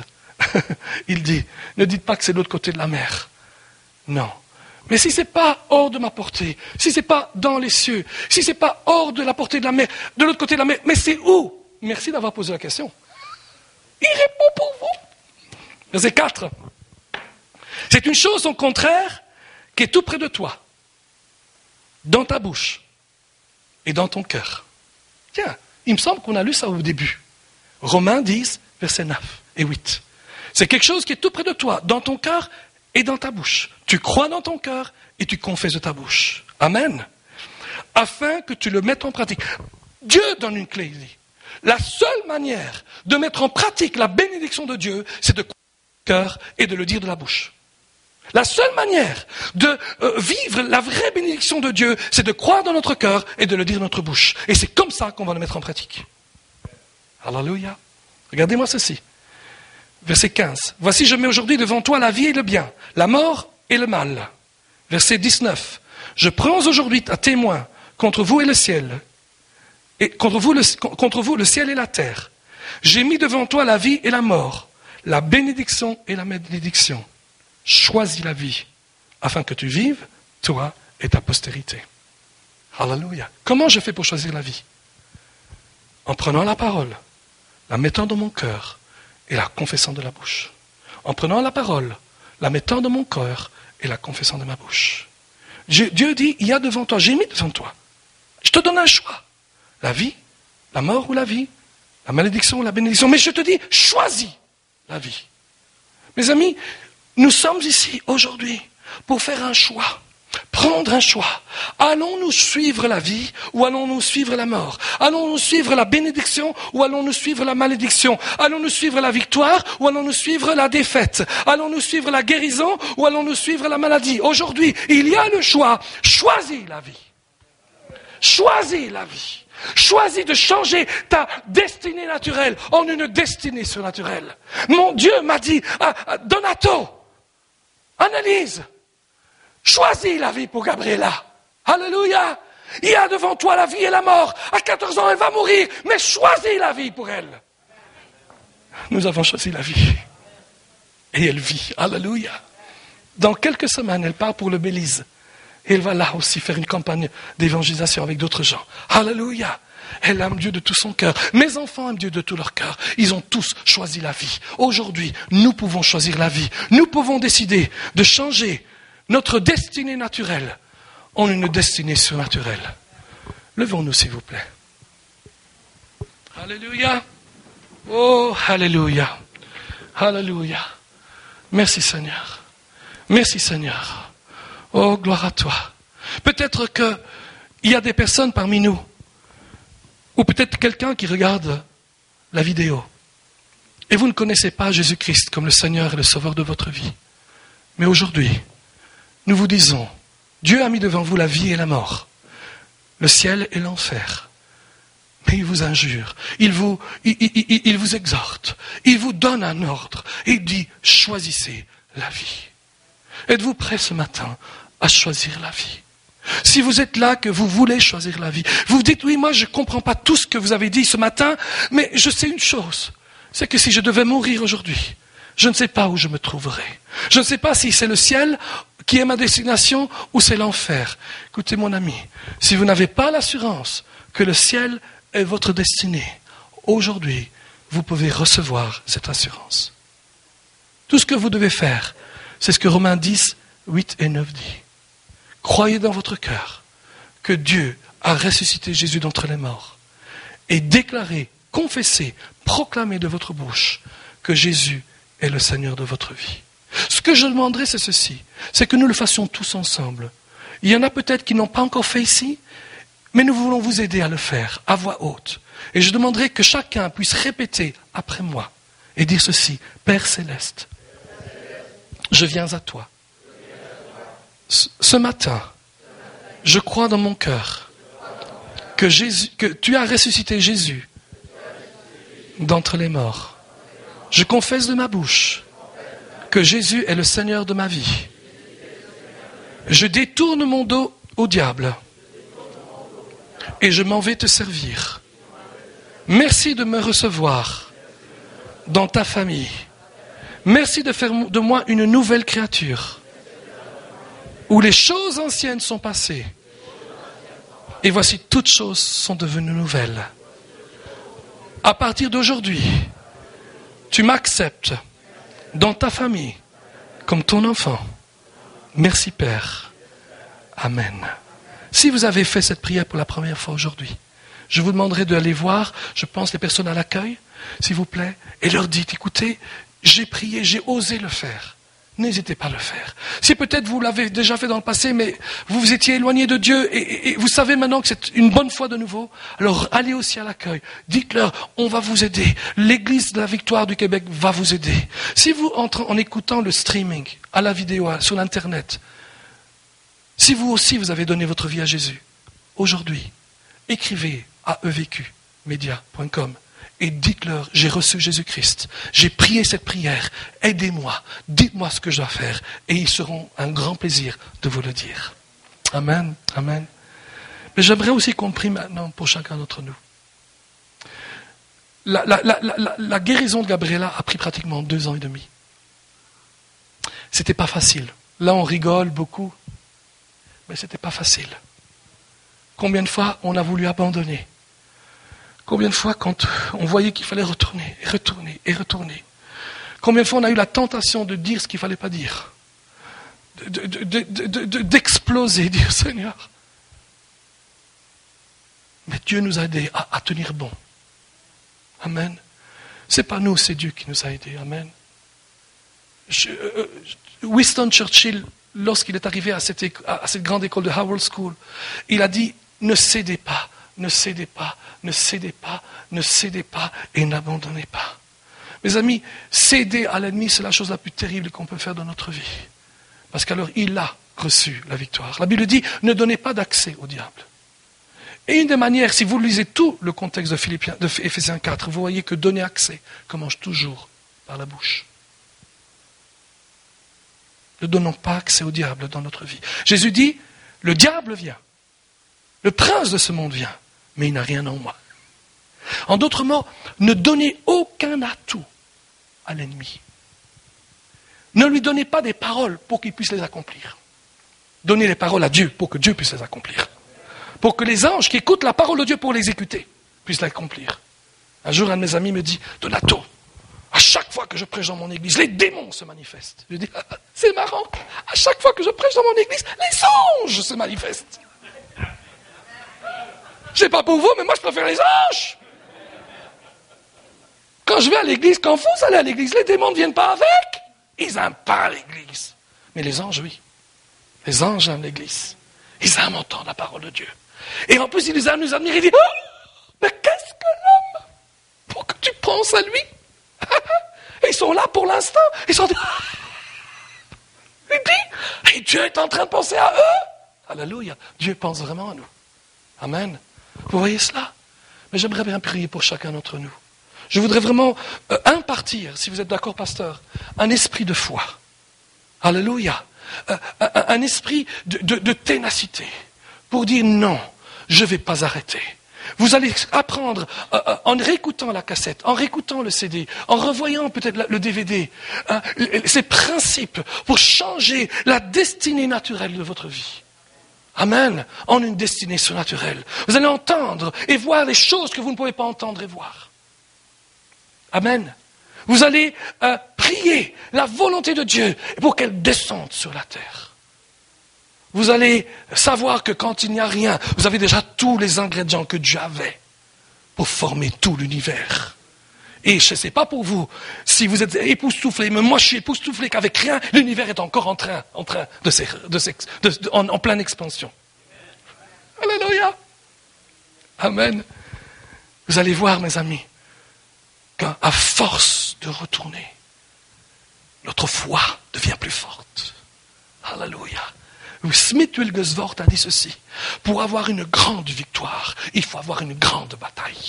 S3: il dit, ne dites pas que c'est de l'autre côté de la mer. Non. Mais si c'est pas hors de ma portée, si c'est pas dans les cieux, si c'est pas hors de la portée de la mer, de l'autre côté de la mer, mais c'est où? Merci d'avoir posé la question. Il répond pour vous. Verset 4. C'est une chose au contraire qui est tout près de toi, dans ta bouche et dans ton cœur. Tiens, il me semble qu'on a lu ça au début. Romains 10, versets 9 et 8. C'est quelque chose qui est tout près de toi, dans ton cœur et dans ta bouche. Tu crois dans ton cœur et tu confesses de ta bouche. Amen. Afin que tu le mettes en pratique. Dieu donne une clé, il dit. La seule manière de mettre en pratique la bénédiction de Dieu, c'est de croire dans le cœur et de le dire de la bouche. La seule manière de vivre la vraie bénédiction de Dieu, c'est de croire dans notre cœur et de le dire de notre bouche. Et c'est comme ça qu'on va le mettre en pratique. Alléluia. Regardez-moi ceci. Verset 15. Voici, je mets aujourd'hui devant toi la vie et le bien, la mort et le mal. Verset 19. Je prends aujourd'hui à témoin contre vous et le ciel, et contre vous le ciel et la terre. J'ai mis devant toi la vie et la mort, la bénédiction et la malédiction. Choisis la vie, afin que tu vives, toi et ta postérité. Alléluia. Comment je fais pour choisir la vie? En prenant la parole, la mettant dans mon cœur, et la confessant de la bouche. En prenant la parole, la mettant dans mon cœur et la confessant de ma bouche. Dieu dit, il y a devant toi, j'ai mis devant toi. Je te donne un choix. La vie, la mort ou la vie, la malédiction ou la bénédiction. Mais je te dis, choisis la vie. Mes amis, nous sommes ici aujourd'hui pour faire un choix. Prendre un choix. Allons-nous suivre la vie ou allons-nous suivre la mort? Allons-nous suivre la bénédiction ou allons-nous suivre la malédiction? Allons-nous suivre la victoire ou allons-nous suivre la défaite? Allons-nous suivre la guérison ou allons-nous suivre la maladie? Aujourd'hui, il y a le choix. Choisis la vie. Choisis la vie. Choisis de changer ta destinée naturelle en une destinée surnaturelle. Mon Dieu m'a dit, Donato, analyse. Choisis la vie pour Gabriela. Alléluia. Il y a devant toi la vie et la mort. À 14 ans, elle va mourir, mais choisis la vie pour elle. Nous avons choisi la vie. Et elle vit. Alléluia. Dans quelques semaines, elle part pour le Belize. Et elle va là aussi faire une campagne d'évangélisation avec d'autres gens. Alléluia. Elle aime Dieu de tout son cœur. Mes enfants aiment Dieu de tout leur cœur. Ils ont tous choisi la vie. Aujourd'hui, nous pouvons choisir la vie. Nous pouvons décider de changer notre destinée naturelle en une destinée surnaturelle. Levons-nous, s'il vous plaît. Alléluia. Oh, alléluia. Alléluia. Merci, Seigneur. Merci, Seigneur. Oh, gloire à toi. Peut-être qu'il y a des personnes parmi nous, ou peut-être quelqu'un qui regarde la vidéo, et vous ne connaissez pas Jésus-Christ comme le Seigneur et le Sauveur de votre vie. Mais aujourd'hui, nous vous disons, Dieu a mis devant vous la vie et la mort, le ciel et l'enfer. Mais il vous injure, il vous exhorte, il vous donne un ordre et il dit, choisissez la vie. Êtes-vous prêts ce matin à choisir la vie? Si vous êtes là, que vous voulez choisir la vie, vous vous dites, oui, moi je ne comprends pas tout ce que vous avez dit ce matin, mais je sais une chose, c'est que si je devais mourir aujourd'hui, je ne sais pas où je me trouverai. Je ne sais pas si c'est le ciel qui est ma destination ou c'est l'enfer. Écoutez mon ami, si vous n'avez pas l'assurance que le ciel est votre destinée, aujourd'hui, vous pouvez recevoir cette assurance. Tout ce que vous devez faire, c'est ce que Romains 10, 8 et 9 dit. Croyez dans votre cœur que Dieu a ressuscité Jésus d'entre les morts et déclarez, confessez, proclamez de votre bouche que Jésus est le Seigneur de votre vie. Ce que je demanderai, c'est ceci, c'est que nous le fassions tous ensemble. Il y en a peut-être qui n'ont pas encore fait ici, mais nous voulons vous aider à le faire, à voix haute. Et je demanderai que chacun puisse répéter après moi et dire ceci, Père Céleste, je viens à toi. Ce matin, je crois dans mon cœur que tu as ressuscité Jésus d'entre les morts. Je confesse de ma bouche que Jésus est le Seigneur de ma vie. Je détourne mon dos au diable et je m'en vais te servir. Merci de me recevoir dans ta famille. Merci de faire de moi une nouvelle créature où les choses anciennes sont passées et voici toutes choses sont devenues nouvelles. À partir d'aujourd'hui, tu m'acceptes dans ta famille comme ton enfant. Merci Père. Amen. Si vous avez fait cette prière pour la première fois aujourd'hui, je vous demanderai d'aller voir, je pense, les personnes à l'accueil, s'il vous plaît, et leur dites, écoutez, j'ai prié, j'ai osé le faire. N'hésitez pas à le faire. Si peut-être vous l'avez déjà fait dans le passé, mais vous vous étiez éloigné de Dieu et vous savez maintenant que c'est une bonne fois de nouveau, alors allez aussi à l'accueil. Dites-leur, on va vous aider. L'Église de la Victoire du Québec va vous aider. Si vous, en écoutant le streaming, à la vidéo, sur l'Internet, si vous aussi vous avez donné votre vie à Jésus, aujourd'hui, écrivez à evqmedia.com. Et dites-leur, j'ai reçu Jésus-Christ, j'ai prié cette prière, aidez-moi, dites-moi ce que je dois faire, et ils seront un grand plaisir de vous le dire. Amen, amen. Mais j'aimerais aussi qu'on prie maintenant pour chacun d'entre nous. La guérison de Gabriela a pris pratiquement 2 ans et demi. C'était pas facile. Là, on rigole beaucoup, mais c'était pas facile. Combien de fois on a voulu abandonner? Combien de fois, quand on voyait qu'il fallait retourner, et retourner, et retourner. Combien de fois on a eu la tentation de dire ce qu'il ne fallait pas dire. D'exploser, dire Seigneur. Mais Dieu nous a aidés à tenir bon. Amen. C'est pas nous, c'est Dieu qui nous a aidés. Amen. Winston Churchill, lorsqu'il est arrivé à cette grande école de Harrow School, il a dit, ne cédez pas, ne cédez pas, ne cédez pas, ne cédez pas et n'abandonnez pas. Mes amis, céder à l'ennemi, c'est la chose la plus terrible qu'on peut faire dans notre vie. Parce qu'alors, il a reçu la victoire. La Bible dit, ne donnez pas d'accès au diable. Et une des manières, si vous lisez tout le contexte de Éphésiens 4, vous voyez que donner accès commence toujours par la bouche. Ne donnons pas accès au diable dans notre vie. Jésus dit, le diable vient, le prince de ce monde vient, mais il n'a rien en moi. En d'autres mots, ne donnez aucun atout à l'ennemi. Ne lui donnez pas des paroles pour qu'il puisse les accomplir. Donnez les paroles à Dieu pour que Dieu puisse les accomplir. Pour que les anges qui écoutent la parole de Dieu pour l'exécuter puissent l'accomplir. Un jour, un de mes amis me dit, Donato, à chaque fois que je prêche dans mon église, les démons se manifestent. Je dis, c'est marrant, à chaque fois que je prêche dans mon église, les anges se manifestent. Je sais pas pour vous, mais moi je préfère les anges. Quand je vais à l'église, quand vous allez à l'église, les démons ne viennent pas avec. Ils n'aiment pas l'église. Mais les anges, oui. Les anges aiment l'église. Ils aiment entendre la parole de Dieu. Et en plus, ils nous aiment nous admirer. Ils disent, oh, mais qu'est-ce que l'homme pour que tu penses à lui? Et ils sont là pour l'instant. Ils sont et Dieu est en train de penser à eux. Alléluia. Dieu pense vraiment à nous. Amen. Vous voyez cela? Mais j'aimerais bien prier pour chacun d'entre nous. Je voudrais vraiment impartir, si vous êtes d'accord, pasteur, un esprit de foi. Alléluia. Un esprit de ténacité. Pour dire non, je ne vais pas arrêter. Vous allez apprendre, en réécoutant la cassette, en réécoutant le CD, en revoyant peut-être le DVD, ces principes pour changer la destinée naturelle de votre vie. Amen. En une destinée surnaturelle. Vous allez entendre et voir les choses que vous ne pouvez pas entendre et voir. Amen. Vous allez prier la volonté de Dieu pour qu'elle descende sur la terre. Vous allez savoir que quand il n'y a rien, vous avez déjà tous les ingrédients que Dieu avait pour former tout l'univers. Et je ne sais pas pour vous, si vous êtes époustouflés, mais moi je suis époustouflé qu'avec rien, l'univers est encore en pleine expansion. Alléluia. Amen. Vous allez voir, mes amis, qu'à force de retourner, notre foi devient plus forte. Alléluia. Smith Wigglesworth a dit ceci. Pour avoir une grande victoire, il faut avoir une grande bataille.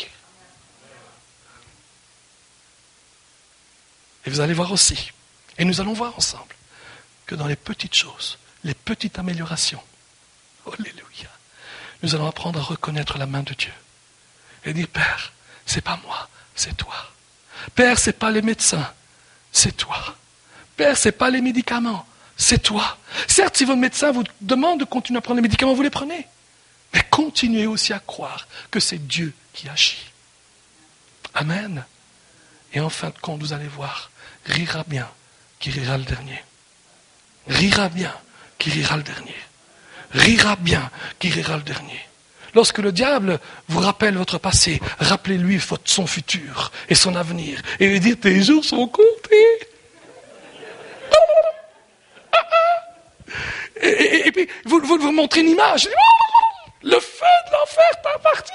S3: Et vous allez voir aussi, et nous allons voir ensemble, que dans les petites choses, les petites améliorations, alléluia, nous allons apprendre à reconnaître la main de Dieu. Et dire, Père, c'est pas moi, c'est toi. Père, c'est pas les médecins, c'est toi. Père, c'est pas les médicaments, c'est toi. Certes, si votre médecin vous demande de continuer à prendre les médicaments, vous les prenez. Mais continuez aussi à croire que c'est Dieu qui agit. Amen. Et en fin de compte, vous allez voir, rira bien qui rira le dernier. Rira bien qui rira le dernier. Rira bien qui rira le dernier. Lorsque le diable vous rappelle votre passé, rappelez-lui son futur et son avenir. Et lui dire, tes jours sont comptés. Et puis, vous montrez une image. Le feu de l'enfer t'appartient.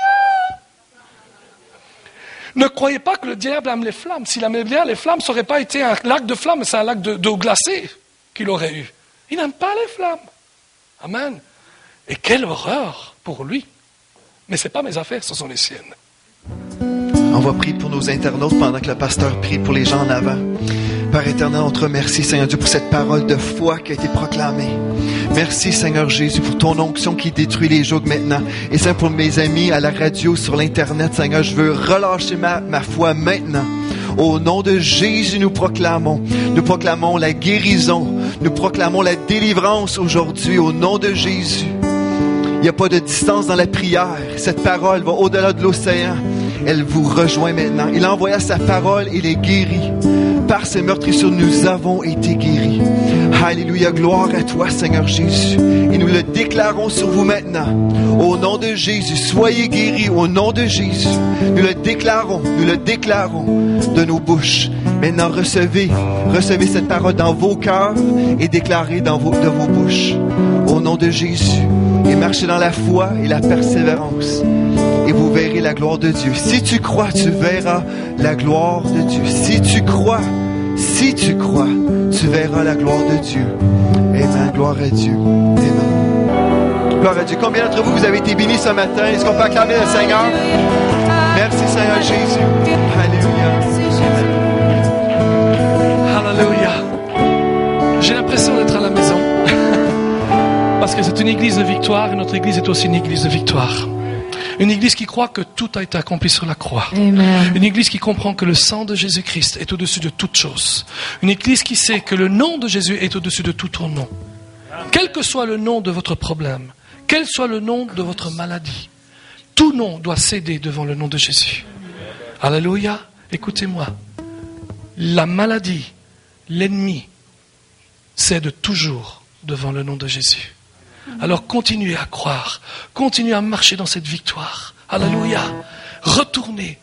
S3: Ne croyez pas que le diable aime les flammes. S'il aimait bien les flammes, ça n'aurait pas été un lac de flammes, c'est un lac d'eau glacée qu'il aurait eu. Il n'aime pas les flammes. Amen. Et quelle horreur pour lui. Mais ce n'est pas mes affaires, ce sont les siennes.
S2: On va prier pour nos internautes pendant que le pasteur prie pour les gens en avant. Père éternel, on te remercie, Seigneur Dieu, pour cette parole de foi qui a été proclamée. Merci, Seigneur Jésus, pour ton onction qui détruit les jougs maintenant. Et Seigneur, pour mes amis à la radio, sur l'Internet, Seigneur, je veux relâcher ma foi maintenant. Au nom de Jésus, nous proclamons la guérison. Nous proclamons la délivrance aujourd'hui, au nom de Jésus. Il n'y a pas de distance dans la prière. Cette parole va au-delà de l'océan. Elle vous rejoint maintenant. Il a envoyé sa parole, il est guéri. par ses meurtrissures, nous avons été guéris. Alléluia, gloire à toi, Seigneur Jésus. Et nous le déclarons sur vous maintenant. Au nom de Jésus, soyez guéris au nom de Jésus. Nous le déclarons de nos bouches. Maintenant, recevez cette parole dans vos cœurs et déclarez de vos bouches. Au nom de Jésus. Et marchez dans la foi et la persévérance. Et vous verrez la gloire de Dieu. Si tu crois, tu verras la gloire de Dieu. Si tu crois, tu verras la gloire de Dieu. Amen. Gloire à Dieu. Amen. Gloire à Dieu. Combien d'entre vous avez été bénis ce matin? Est-ce qu'on peut acclamer le Seigneur? Merci Seigneur Jésus. Alléluia.
S3: Alléluia. J'ai l'impression d'être à la maison. Parce que c'est une église de victoire et notre église est aussi une église de victoire. Une église qui croit que tout a été accompli sur la croix.
S4: Amen.
S3: Une église qui comprend que le sang de Jésus-Christ est au-dessus de toute chose. Une église qui sait que le nom de Jésus est au-dessus de tout autre nom. Quel que soit le nom de votre problème, quel soit le nom de votre maladie, tout nom doit céder devant le nom de Jésus. Alléluia. Écoutez-moi. La maladie, l'ennemi, cède toujours devant le nom de Jésus. Alors continuez à croire, continuez à marcher dans cette victoire. Alléluia. Retournez.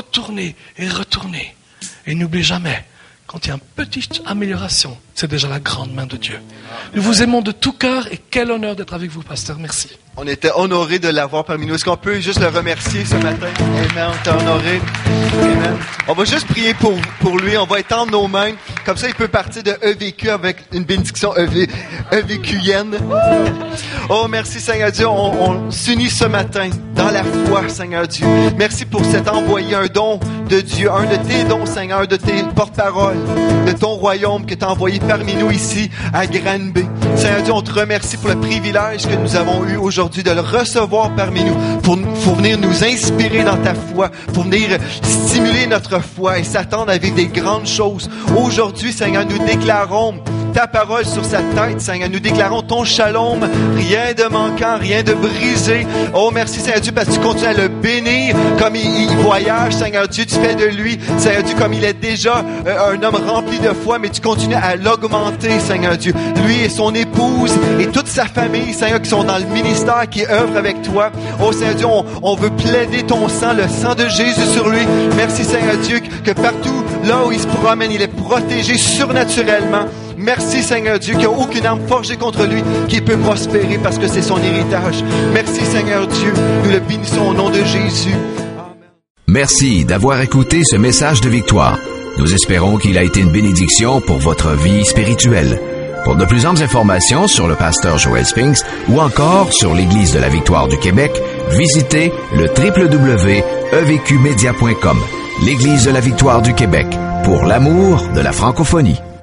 S3: Et n'oubliez jamais, quand il y a une petite amélioration, c'est déjà la grande main de Dieu. Nous vous aimons de tout cœur et quel honneur d'être avec vous, pasteur. Merci.
S2: On était honorés de l'avoir parmi nous. Est-ce qu'on peut juste le remercier ce matin? Amen. On était honorés. Amen. On va juste prier pour lui. On va étendre nos mains. Comme ça, il peut partir de EVQ avec une bénédiction EVQienne. Oh, merci Seigneur Dieu. On s'unit ce matin dans la foi, Seigneur Dieu. Merci pour cet envoyé, un don de Dieu, un de tes dons, Seigneur, un de tes porte-paroles, de ton royaume que tu as envoyé parmi nous ici à Granby. Seigneur Dieu, on te remercie pour le privilège que nous avons eu aujourd'hui de le recevoir parmi nous pour venir nous inspirer dans ta foi, pour venir stimuler notre foi et s'attendre à vivre des grandes choses. Aujourd'hui, Seigneur, nous déclarons ta parole sur sa tête, Seigneur. Nous déclarons ton shalom, rien de manquant, rien de brisé. Oh, merci, Seigneur Dieu, parce que tu continues à le bénir comme il voyage, Seigneur Dieu. Tu fais de lui, Seigneur Dieu, comme il est déjà un homme rempli de foi, mais tu continues à l'augmenter, Seigneur Dieu. Lui et son épouse et toute sa famille, Seigneur, qui sont dans le ministère, qui œuvrent avec toi. Oh, Seigneur Dieu, on veut plaider ton sang, le sang de Jésus sur lui. Merci, Seigneur Dieu, que partout, là où il se promène, il est protégé surnaturellement. Merci Seigneur Dieu, qu'il n'y a aucune arme forgée contre lui qui peut prospérer parce que c'est son héritage. Merci Seigneur Dieu, nous le bénissons au nom de Jésus. Amen.
S1: Merci d'avoir écouté ce message de victoire. Nous espérons qu'il a été une bénédiction pour votre vie spirituelle. Pour de plus amples informations sur le pasteur Joel Spinks ou encore sur l'Église de la Victoire du Québec, visitez le www.evqmedia.com. L'Église de la Victoire du Québec, pour l'amour de la francophonie.